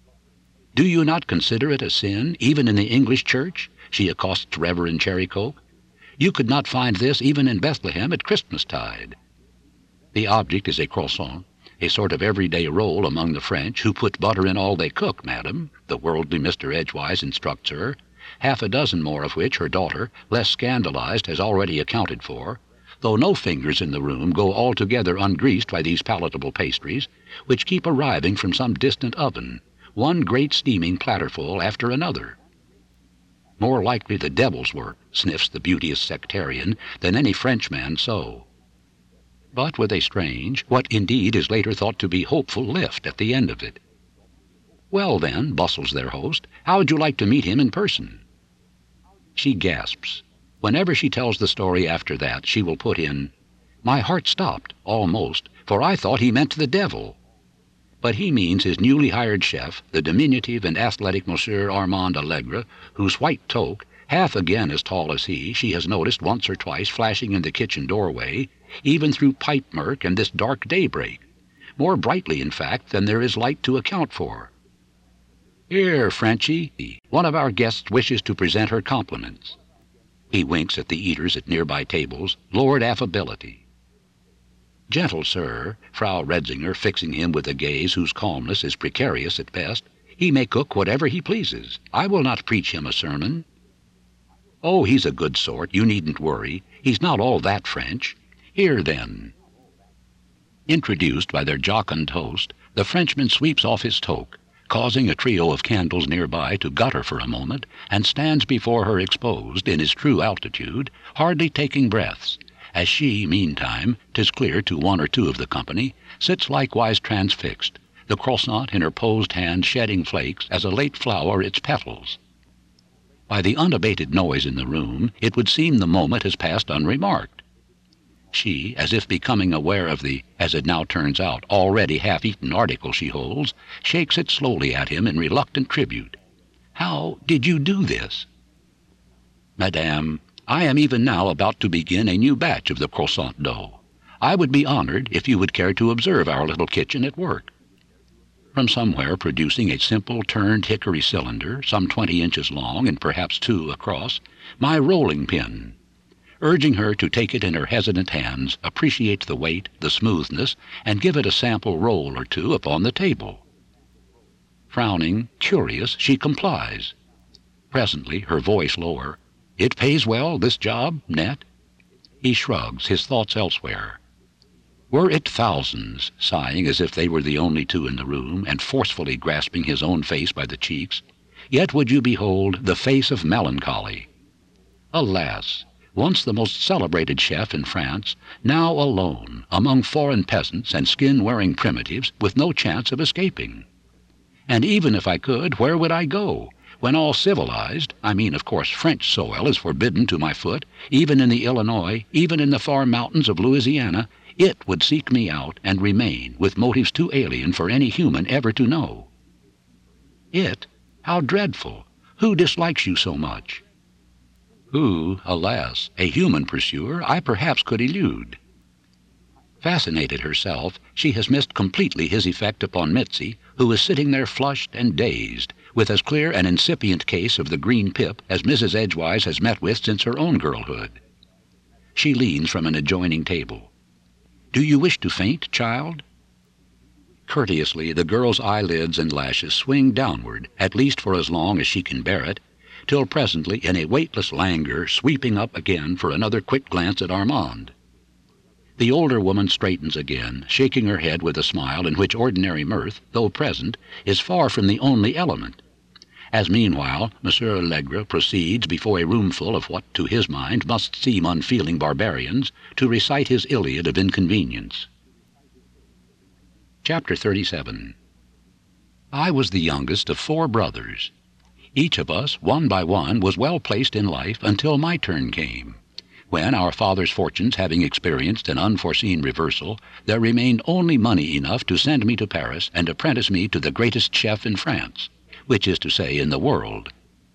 "Do you not consider it a sin, even in the English church?" she accosts Reverend Cherrycoke. "You could not find this even in Bethlehem at Christmas-tide." The object is a croissant, a sort of everyday roll among the French, who put butter in all they cook, madam, the worldly Mister Edgewise instructs her, half a dozen more of which her daughter, less scandalized, has already accounted for, though no fingers in the room go altogether ungreased by these palatable pastries, which keep arriving from some distant oven, one great steaming platterful after another. "More likely the devil's work," sniffs the beauteous sectarian, "than any Frenchman so." But with a strange, what indeed is later thought to be hopeful lift at the end of it. "Well then," bustles their host, "how would you like to meet him in person?" She gasps. Whenever she tells the story after that, she will put in, "My heart stopped, almost, for I thought he meant the devil." But he means his newly hired chef, the diminutive and athletic Monsieur Armand Allegre, whose white toque, half again as tall as he, she has noticed once or twice flashing in the kitchen doorway, even through pipe murk and this dark daybreak, more brightly, in fact, than there is light to account for. "Here, Frenchy, one of our guests wishes to present her compliments." He winks at the eaters at nearby tables, Lord Affability. "Gentle sir," Frau Redzinger fixing him with a gaze whose calmness is precarious at best, "he may cook whatever he pleases. I will not preach him a sermon." "Oh, he's a good sort, you needn't worry. He's not all that French. Here, then." Introduced by their jocund host, the Frenchman sweeps off his toque, causing a trio of candles nearby to gutter for a moment, and stands before her exposed, in his true altitude, hardly taking breaths, as she, meantime, 'tis clear to one or two of the company, sits likewise transfixed, the croissant in her posed hand shedding flakes as a late flower its petals. By the unabated noise in the room, it would seem the moment has passed unremarked. She, as if becoming aware of the, as it now turns out, already half-eaten article she holds, shakes it slowly at him in reluctant tribute. "How did you do this?" "Madame, I am even now about to begin a new batch of the croissant dough. I would be honored if you would care to observe our little kitchen at work." From somewhere producing a simple turned hickory cylinder, some twenty inches long and perhaps two across, my rolling pin. Urging her to take it in her hesitant hands, appreciate the weight, the smoothness, and give it a sample roll or two upon the table. Frowning, curious, she complies. Presently, her voice lower, "It pays well, this job, Ned?" He shrugs, his thoughts elsewhere. "Were it thousands," sighing as if they were the only two in the room, and forcefully grasping his own face by the cheeks, "yet would you behold the face of melancholy. Alas! Once the most celebrated chef in France, now alone, among foreign peasants and skin-wearing primitives, with no chance of escaping. And even if I could, where would I go? When all civilized, I mean, of course, French soil is forbidden to my foot, even in the Illinois, even in the far mountains of Louisiana, it would seek me out and remain, with motives too alien for any human ever to know." "It? How dreadful! Who dislikes you so much?" "Who, alas, a human pursuer I perhaps could elude." Fascinated herself, she has missed completely his effect upon Mitzi, who is sitting there flushed and dazed, with as clear an incipient case of the green pip as Missus Edgewise has met with since her own girlhood. She leans from an adjoining table. "Do you wish to faint, child?" Courteously, the girl's eyelids and lashes swing downward, at least for as long as she can bear it, till presently, in a weightless languor, sweeping up again for another quick glance at Armand. The older woman straightens again, shaking her head with a smile in which ordinary mirth, though present, is far from the only element. As meanwhile, Monsieur Allegra proceeds, before a roomful of what to his mind must seem unfeeling barbarians, to recite his Iliad of inconvenience. Chapter thirty-seven. I was the youngest of four brothers. Each of us, one by one, was well placed in life until my turn came, when, our father's fortunes having experienced an unforeseen reversal, there remained only money enough to send me to Paris and apprentice me to the greatest chef in France, which is to say in the world.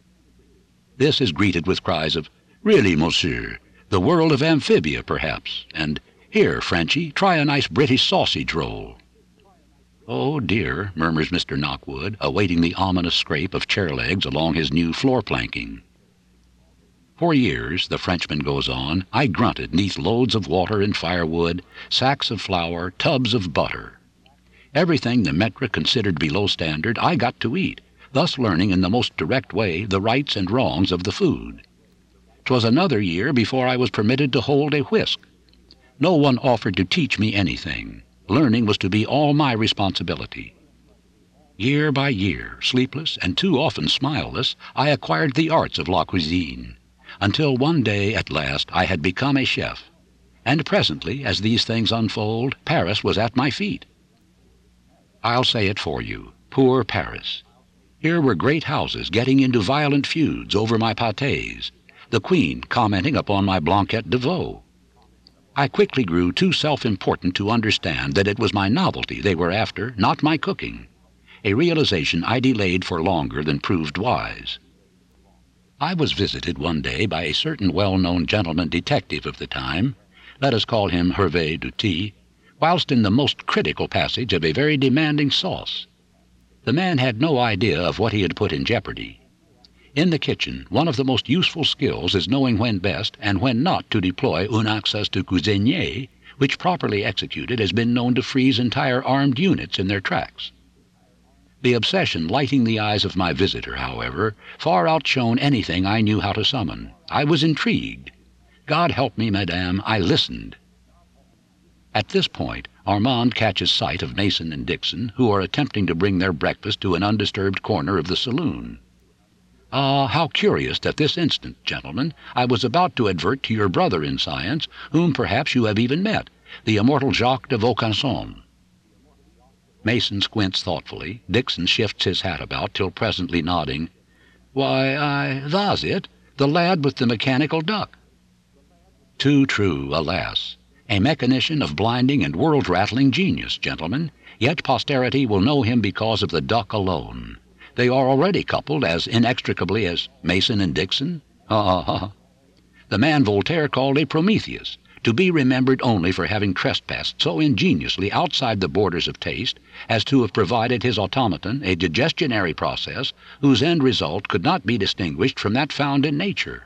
This is greeted with cries of, "Really, monsieur, the world of amphibia, perhaps," and "Here, Frenchy, try a nice British sausage roll." "Oh, dear," murmurs Mister Knockwood, awaiting the ominous scrape of chair legs along his new floor planking. For years, the Frenchman goes on, I grunted neath loads of water and firewood, sacks of flour, tubs of butter. Everything the maître considered below standard I got to eat, thus learning in the most direct way the rights and wrongs of the food. 'Twas another year before I was permitted to hold a whisk. No one offered to teach me anything. Learning was to be all my responsibility. Year by year, sleepless and too often smileless, I acquired the arts of la cuisine, until one day at last I had become a chef. And presently, as these things unfold, Paris was at my feet. I'll say it for you, poor Paris. Here were great houses getting into violent feuds over my pâtés, the Queen commenting upon my blanquette de veau. I quickly grew too self-important to understand that it was my novelty they were after, not my cooking, a realization I delayed for longer than proved wise. I was visited one day by a certain well-known gentleman detective of the time, let us call him Hervé Duty, whilst in the most critical passage of a very demanding sauce. The man had no idea of what he had put in jeopardy. In the kitchen, one of the most useful skills is knowing when best and when not to deploy un accès de cuisinier, which properly executed has been known to freeze entire armed units in their tracks. The obsession lighting the eyes of my visitor, however, far outshone anything I knew how to summon. I was intrigued. God help me, madame, I listened. At this point, Armand catches sight of Mason and Dixon, who are attempting to bring their breakfast to an undisturbed corner of the saloon. Ah, how curious that this instant, gentlemen, I was about to advert to your brother in science, whom perhaps you have even met, the immortal Jacques de Vaucanson. Mason squints thoughtfully. Dixon shifts his hat about till presently nodding. "Why, I, tha's it, the lad with the mechanical duck." Too true, alas. A mechanician of blinding and world-rattling genius, gentlemen, yet posterity will know him because of the duck alone. They are already coupled as inextricably as Mason and Dixon. Ha ha ha. the man Voltaire called a Prometheus, to be remembered only for having trespassed so ingeniously outside the borders of taste as to have provided his automaton a digestionary process whose end result could not be distinguished from that found in nature.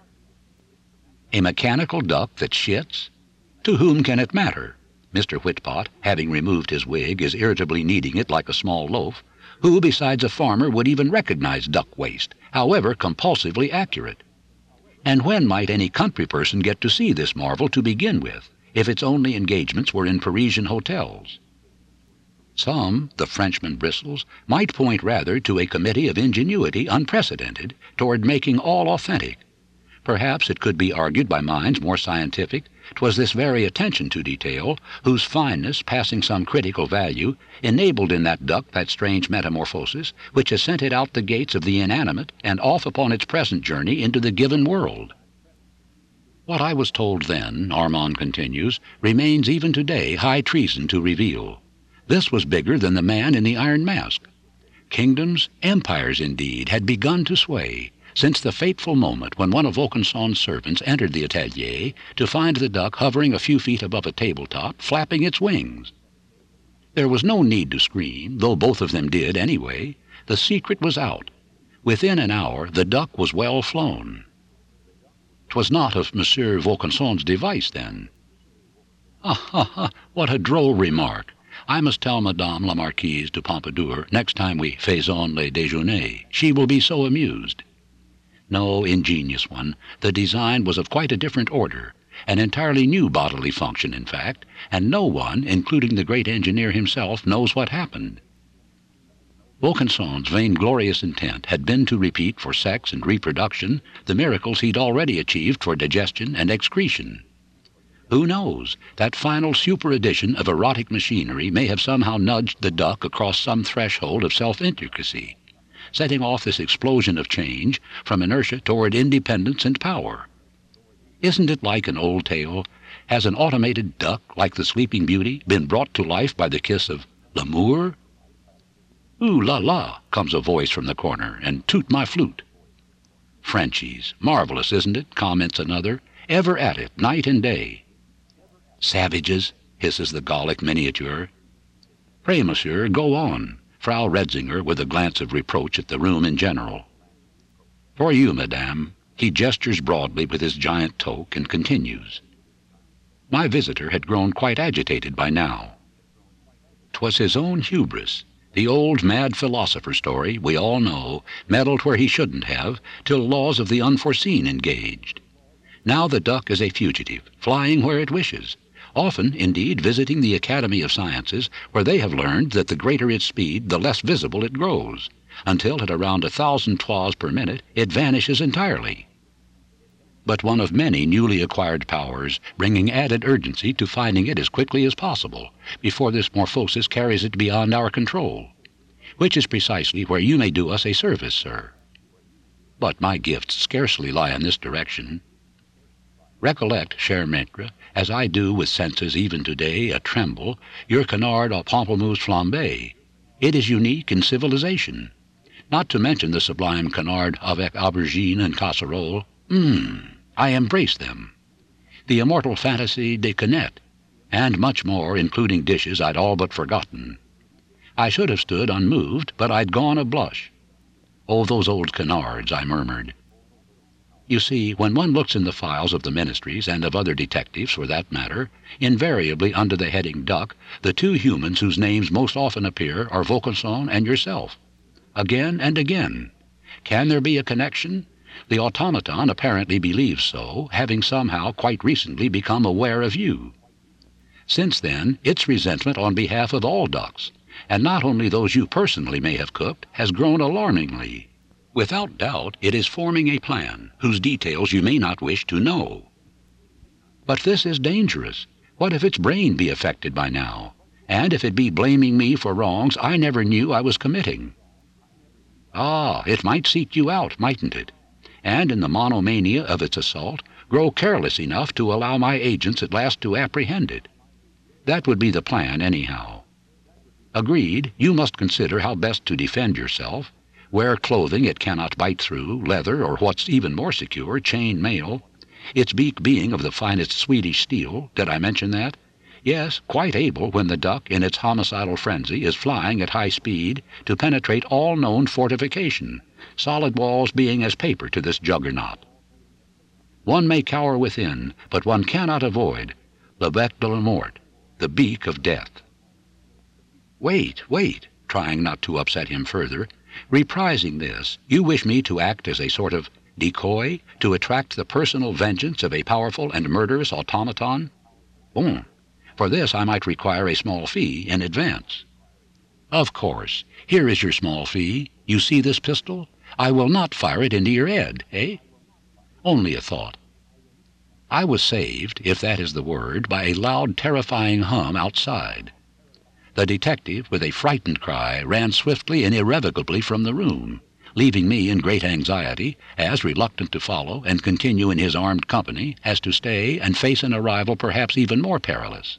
A mechanical duck that shits? To whom can it matter? Mister Whitpot, having removed his wig, is irritably kneading it like a small loaf. Who besides a farmer would even recognize duck waste, however compulsively accurate? And when might any country person get to see this marvel to begin with, if its only engagements were in Parisian hotels? Some, the Frenchman bristles, might point rather to a committee of ingenuity unprecedented toward making all authentic. Perhaps it could be argued by minds more scientific 'twas this very attention to detail, whose fineness, passing some critical value, enabled in that duck that strange metamorphosis which has sent it out the gates of the inanimate and off upon its present journey into the given world. What I was told then, Armand continues, remains even today high treason to reveal. This was bigger than the man in the iron mask. Kingdoms, empires indeed, had begun to sway, since the fateful moment when one of Vaucanson's servants entered the atelier to find the duck hovering a few feet above a tabletop, flapping its wings. There was no need to scream, though both of them did anyway. The secret was out. Within an hour the duck was well flown. 'Twas not of Monsieur Vaucanson's device, then. Ah, ha, ha, what a droll remark! I must tell Madame la Marquise de Pompadour next time we faisons le déjeuner. She will be so amused. No, ingenious one, the design was of quite a different order, an entirely new bodily function, in fact, and no one, including the great engineer himself, knows what happened. Vaucanson's vainglorious intent had been to repeat for sex and reproduction the miracles he'd already achieved for digestion and excretion. Who knows, that final superaddition of erotic machinery may have somehow nudged the duck across some threshold of self-intricacy, setting off this explosion of change from inertia toward independence and power. Isn't it like an old tale? Has an automated duck, like the Sleeping Beauty, been brought to life by the kiss of l'amour? Ooh la la, comes a voice from the corner, and toot my flute. Frenchies, marvelous, isn't it? Comments another, ever at it, night and day. Savages, hisses the Gallic miniature. Pray, monsieur, go on. Frau Redzinger, with a glance of reproach at the room in general. For you, madame. He gestures broadly with his giant toque and continues. My visitor had grown quite agitated by now. 'Twas his own hubris, the old mad philosopher story we all know, meddled where he shouldn't have, till laws of the unforeseen engaged. Now the duck is a fugitive, flying where it wishes, often, indeed, visiting the Academy of Sciences, where they have learned that the greater its speed, the less visible it grows, until at around a thousand toises per minute it vanishes entirely. But one of many newly acquired powers, bringing added urgency to finding it as quickly as possible, before this morphosis carries it beyond our control, which is precisely where you may do us a service, sir. But my gifts scarcely lie in this direction. Recollect, cher maître, as I do with senses even today a-tremble, your canard au pamplemousse flambé. It is unique in civilization. Not to mention the sublime canard avec aubergine and casserole. Mmm, I embrace them. The immortal fantasy de Canette, and much more, including dishes I'd all but forgotten. I should have stood unmoved, but I'd gone a blush. Oh, those old canards, I murmured. You see, when one looks in the files of the ministries, and of other detectives for that matter, invariably under the heading duck, the two humans whose names most often appear are Vaucanson and yourself. Again and again. Can there be a connection? The automaton apparently believes so, having somehow quite recently become aware of you. Since then, its resentment on behalf of all ducks, and not only those you personally may have cooked, has grown alarmingly. Without doubt, it is forming a plan, whose details you may not wish to know. But this is dangerous. What if its brain be affected by now? And if it be blaming me for wrongs I never knew I was committing? Ah, it might seek you out, mightn't it? And in the monomania of its assault, grow careless enough to allow my agents at last to apprehend it. That would be the plan, anyhow. Agreed, you must consider how best to defend yourself. Wear clothing it cannot bite through, leather, or what's even more secure, chain mail. its beak being of the finest Swedish steel. Did I mention that? Yes, quite able, when the duck, in its homicidal frenzy, is flying at high speed, to penetrate all known fortification, solid walls being as paper to this juggernaut. One may cower within, but one cannot avoid le bec de la mort, the beak of death. Wait, wait, trying not to upset him further. Reprising this, you wish me to act as a sort of decoy to attract the personal vengeance of a powerful and murderous automaton? Bon. For this I might require a small fee in advance. Of course. Here is your small fee. You see this pistol? I will not fire it into your head, eh? Only a thought. I was saved, if that is the word, by a loud, terrifying hum outside. The detective, with a frightened cry, ran swiftly and irrevocably from the room, leaving me in great anxiety, as reluctant to follow and continue in his armed company as to stay and face an arrival perhaps even more perilous.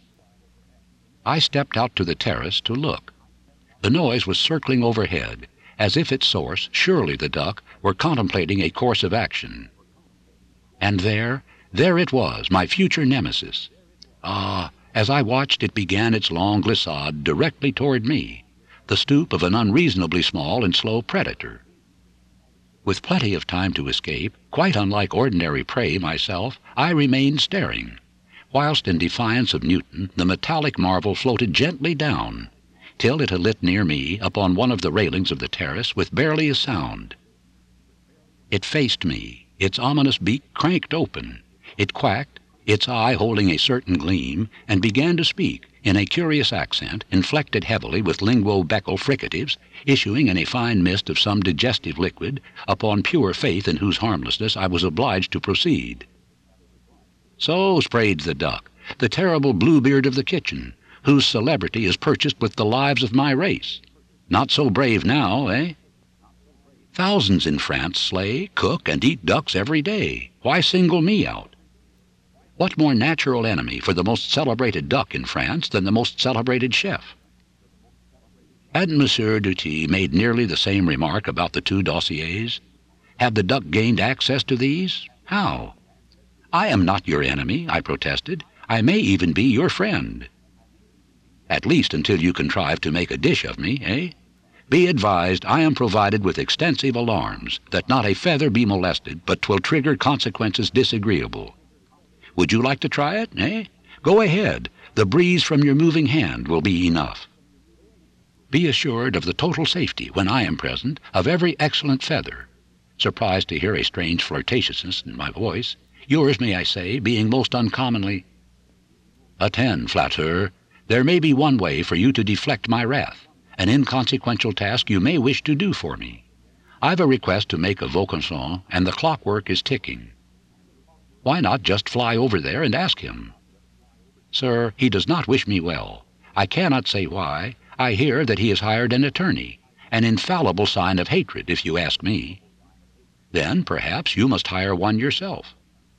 I stepped out to the terrace to look. The noise was circling overhead, as if its source, surely the duck, were contemplating a course of action. And there, there it was, my future nemesis. Ah, as I watched, it began its long glissade directly toward me, the stoop of an unreasonably small and slow predator. With plenty of time to escape, quite unlike ordinary prey myself, I remained staring, whilst in defiance of Newton the metallic marvel floated gently down, till it alit near me upon one of the railings of the terrace with barely a sound. It faced me, its ominous beak cranked open. It quacked, its eye holding a certain gleam, and began to speak, in a curious accent, inflected heavily with linguo-beccal fricatives, issuing in a fine mist of some digestive liquid, upon pure faith in whose harmlessness I was obliged to proceed. So sprayed the duck, the terrible Bluebeard of the kitchen, whose celebrity is purchased with the lives of my race. Not so brave now, eh? Thousands in France slay, cook, and eat ducks every day. Why single me out? What more natural enemy for the most celebrated duck in France than the most celebrated chef? Hadn't Monsieur Duty made nearly the same remark about the two dossiers? Had the duck gained access to these? How? I am not your enemy, I protested. I may even be your friend. At least until you contrive to make a dish of me, eh? Be advised, I am provided with extensive alarms, that not a feather be molested, but 'twill trigger consequences disagreeable. Would you like to try it, eh? Go ahead. The breeze from your moving hand will be enough. Be assured of the total safety, when I am present, of every excellent feather. Surprised to hear a strange flirtatiousness in my voice, yours, may I say, being most uncommonly. Attend, flatteur. There may be one way for you to deflect my wrath, an inconsequential task you may wish to do for me. I've a request to make of Vaucanson, and the clockwork is ticking. Why not just fly over there and ask him? Sir, he does not wish me well. I cannot say why. I hear that he has hired an attorney, an infallible sign of hatred, if you ask me. Then perhaps you must hire one yourself.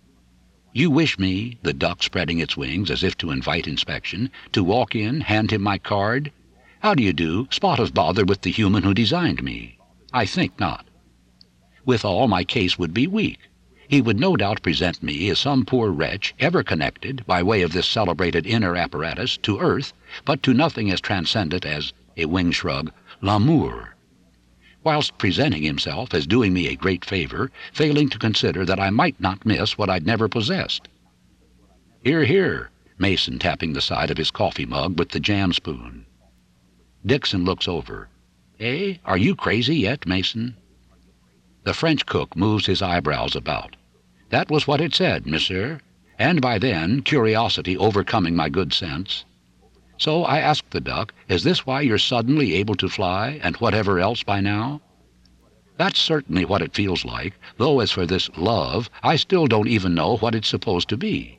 You wish me, the duck spreading its wings as if to invite inspection, to walk in, hand him my card? How do you do, spot of bother with the human who designed me? I think not. Withal, my case would be weak. He would no doubt present me as some poor wretch, ever connected, by way of this celebrated inner apparatus, to earth, but to nothing as transcendent as, a wing shrug, l'amour, whilst presenting himself as doing me a great favor, failing to consider that I might not miss what I'd never possessed. Hear, hear, Mason tapping the side of his coffee mug with the jam spoon. Dixon looks over. Eh, are you crazy yet, Mason? The French cook moves his eyebrows about. That was what it said, monsieur, and by then, curiosity overcoming my good sense. So I asked the duck, is this why you're suddenly able to fly, and whatever else by now? That's certainly what it feels like, though as for this love, I still don't even know what it's supposed to be.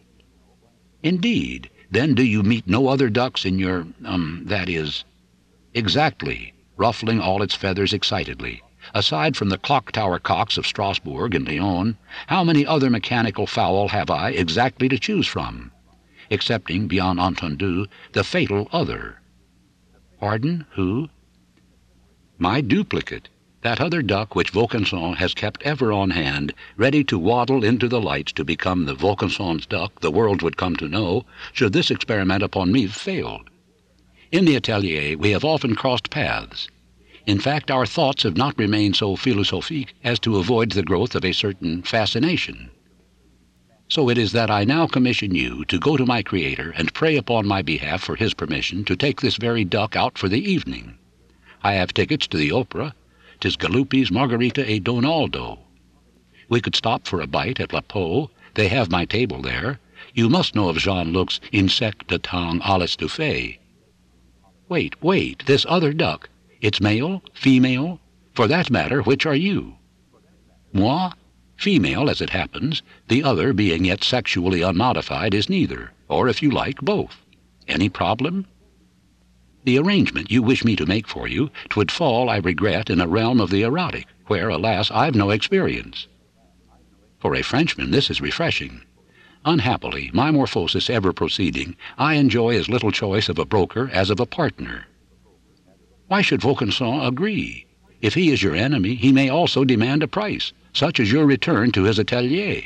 Indeed, then do you meet no other ducks in your, um, that is... Exactly, ruffling all its feathers excitedly. Aside from the clock-tower cocks of Strasbourg and Lyon, how many other mechanical fowl have I exactly to choose from, excepting, bien entendu, the fatal other? Pardon, who? My duplicate, That other duck which Vaucanson has kept ever on hand, ready to waddle into the lights to become the Vaucanson's duck the world would come to know, should this experiment upon me have failed. In the atelier we have often crossed paths. In fact, our thoughts have not remained so philosophique as to avoid the growth of a certain fascination. So it is that I now commission you to go to my Creator and pray upon my behalf for his permission to take this very duck out for the evening. I have tickets to the opera. 'Tis Galuppi's Margarita e Donaldo. We could stop for a bite at La Pau. They have my table there. You must know of Jean-Luc's Insectes de temps à l'estouffée. Wait, wait, this other duck. It's male, female? For that matter, which are you? Moi? Female, as it happens. The other, being yet sexually unmodified, is neither, or if you like, both. Any problem? The arrangement you wish me to make for you, 'twould fall, I regret, in a realm of the erotic, where, alas, I've no experience. For a Frenchman this is refreshing. Unhappily, my morphosis ever proceeding, I enjoy as little choice of a broker as of a partner. Why should Vaucanson agree? If he is your enemy, he may also demand a price, such as your return to his atelier.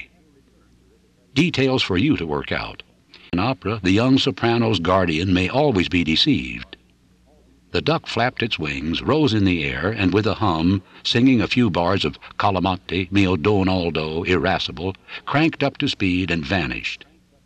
Details for you to work out. In opera, the young soprano's guardian may always be deceived. The duck flapped its wings, rose in the air, and with a hum, singing a few bars of Calamate, mio Donaldo, irascible, cranked up to speed and vanished.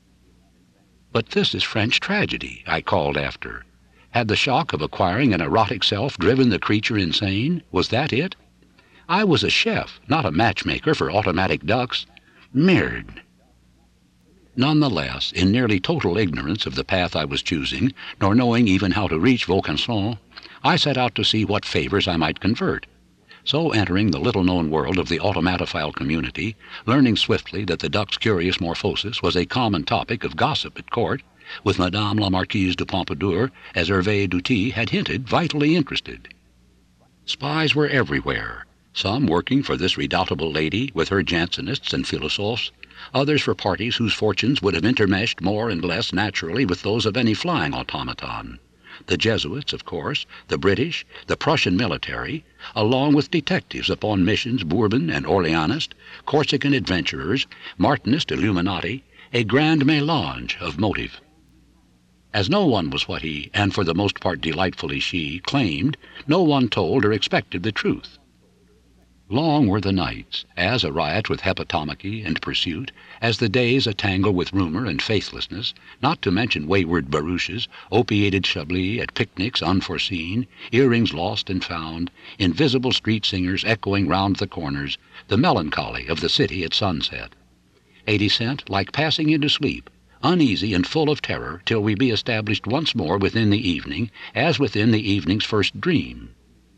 But this is French tragedy, I called after. Had the shock of acquiring an erotic self driven the creature insane? Was that it? I was a chef, not a matchmaker for automatic ducks. Merde! Nonetheless, in nearly total ignorance of the path I was choosing, nor knowing even how to reach Vaucanson, I set out to see what favors I might convert. So entering the little-known world of the automatophile community, learning swiftly that the duck's curious morphosis was a common topic of gossip at court, with Madame la Marquise de Pompadour, as Hervé Duty had hinted, vitally interested. Spies were everywhere, some working for this redoubtable lady with her Jansenists and philosophes, others for parties whose fortunes would have intermeshed more and less naturally with those of any flying automaton. The Jesuits, of course, the British, the Prussian military, along with detectives upon missions Bourbon and Orleanist, Corsican adventurers, Martinist Illuminati, a grand mélange of motive. As no one was what he, and for the most part delightfully she, claimed, no one told or expected the truth. Long were the nights, as a riot with hepatomachi and pursuit, as the days a tangle with rumor and faithlessness, not to mention wayward barouches, opiated chablis at picnics unforeseen, earrings lost and found, invisible street singers echoing round the corners, the melancholy of the city at sunset. A descent like passing into sleep, uneasy and full of terror, till we be established once more within the evening, as within the evening's first dream.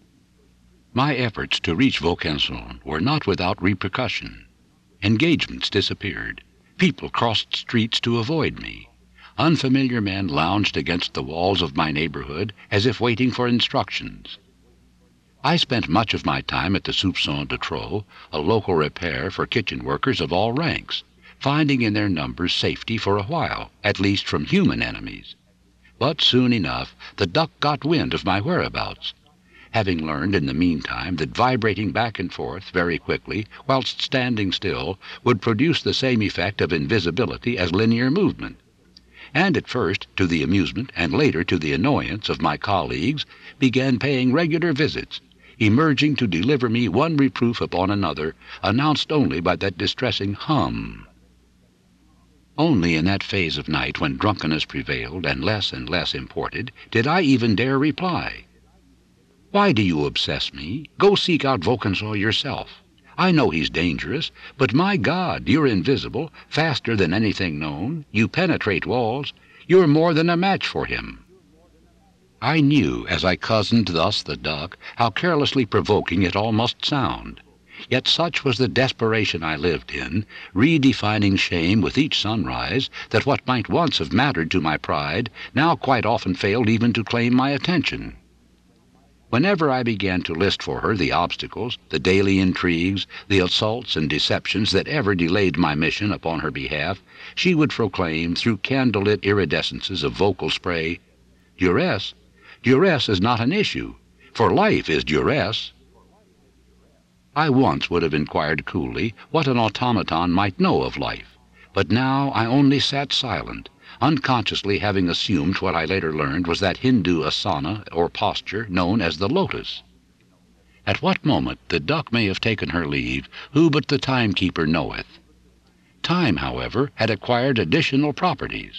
My efforts to reach Vaucanson were not without repercussion. Engagements disappeared. People crossed streets to avoid me. Unfamiliar men lounged against the walls of my neighborhood as if waiting for instructions. I spent much of my time at the Soupçon de Trop, a local repair for kitchen workers of all ranks, finding in their numbers safety for a while, at least from human enemies. But soon enough the duck got wind of my whereabouts, having learned in the meantime that vibrating back and forth very quickly, whilst standing still, would produce the same effect of invisibility as linear movement. And at first, to the amusement, and later to the annoyance of my colleagues, began paying regular visits, emerging to deliver me one reproof upon another, announced only by that distressing hum. Only in that phase of night when drunkenness prevailed and less and less imported, did I even dare reply. Why do you obsess me? Go seek out Vaucanson yourself. I know he's dangerous, but my God, you're invisible, faster than anything known. You penetrate walls. You're more than a match for him. I knew, as I cozened thus the duck, how carelessly provoking it all must sound. Yet such was the desperation I lived in, redefining shame with each sunrise, that what might once have mattered to my pride now quite often failed even to claim my attention. Whenever I began to list for her the obstacles, the daily intrigues, the assaults and deceptions that ever delayed my mission upon her behalf, she would proclaim, through candlelit iridescences of vocal spray, "Duress? Duress is not an issue, for life is duress." I once would have inquired coolly what an automaton might know of life, but now I only sat silent, unconsciously having assumed what I later learned was that Hindu asana or posture known as the lotus. At what moment the duck may have taken her leave, who but the timekeeper knoweth? Time, however, had acquired additional properties.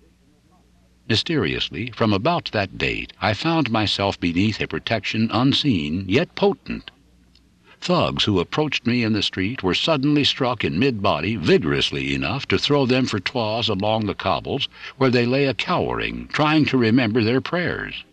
Mysteriously, from about that date, I found myself beneath a protection unseen, yet potent. Thugs who approached me in the street were suddenly struck in mid-body vigorously enough to throw them for twaws along the cobbles, where they lay a-cowering, trying to remember their prayers.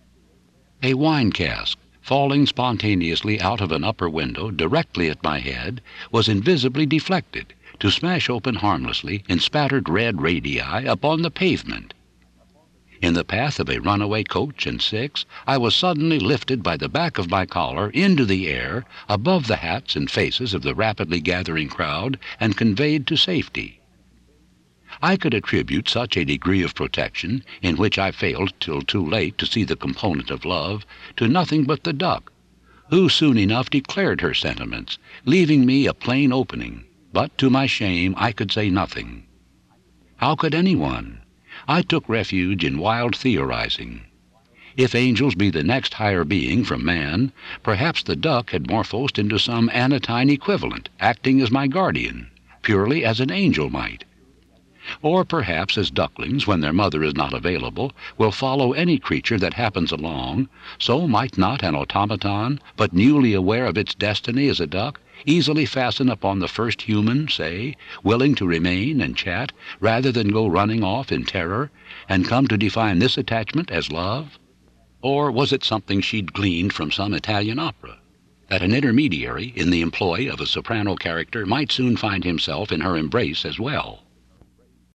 A wine cask, falling spontaneously out of an upper window directly at my head, was invisibly deflected, to smash open harmlessly in spattered red radii upon the pavement. In the path of a runaway coach and six, I was suddenly lifted by the back of my collar into the air, above the hats and faces of the rapidly gathering crowd, and conveyed to safety. I could attribute such a degree of protection, in which I failed till too late to see the component of love, to nothing but the duck, who soon enough declared her sentiments, leaving me a plain opening, but to my shame I could say nothing. How could anyone? I took refuge in wild theorizing. If angels be the next higher being from man, perhaps the duck had morphosed into some anatine equivalent, acting as my guardian, purely as an angel might. Or perhaps as ducklings, when their mother is not available, will follow any creature that happens along, so might not an automaton, but newly aware of its destiny as a duck, easily fasten upon the first human, say, willing to remain and chat, rather than go running off in terror, and come to define this attachment as love? Or was it something she'd gleaned from some Italian opera, that an intermediary in the employ of a soprano character might soon find himself in her embrace as well?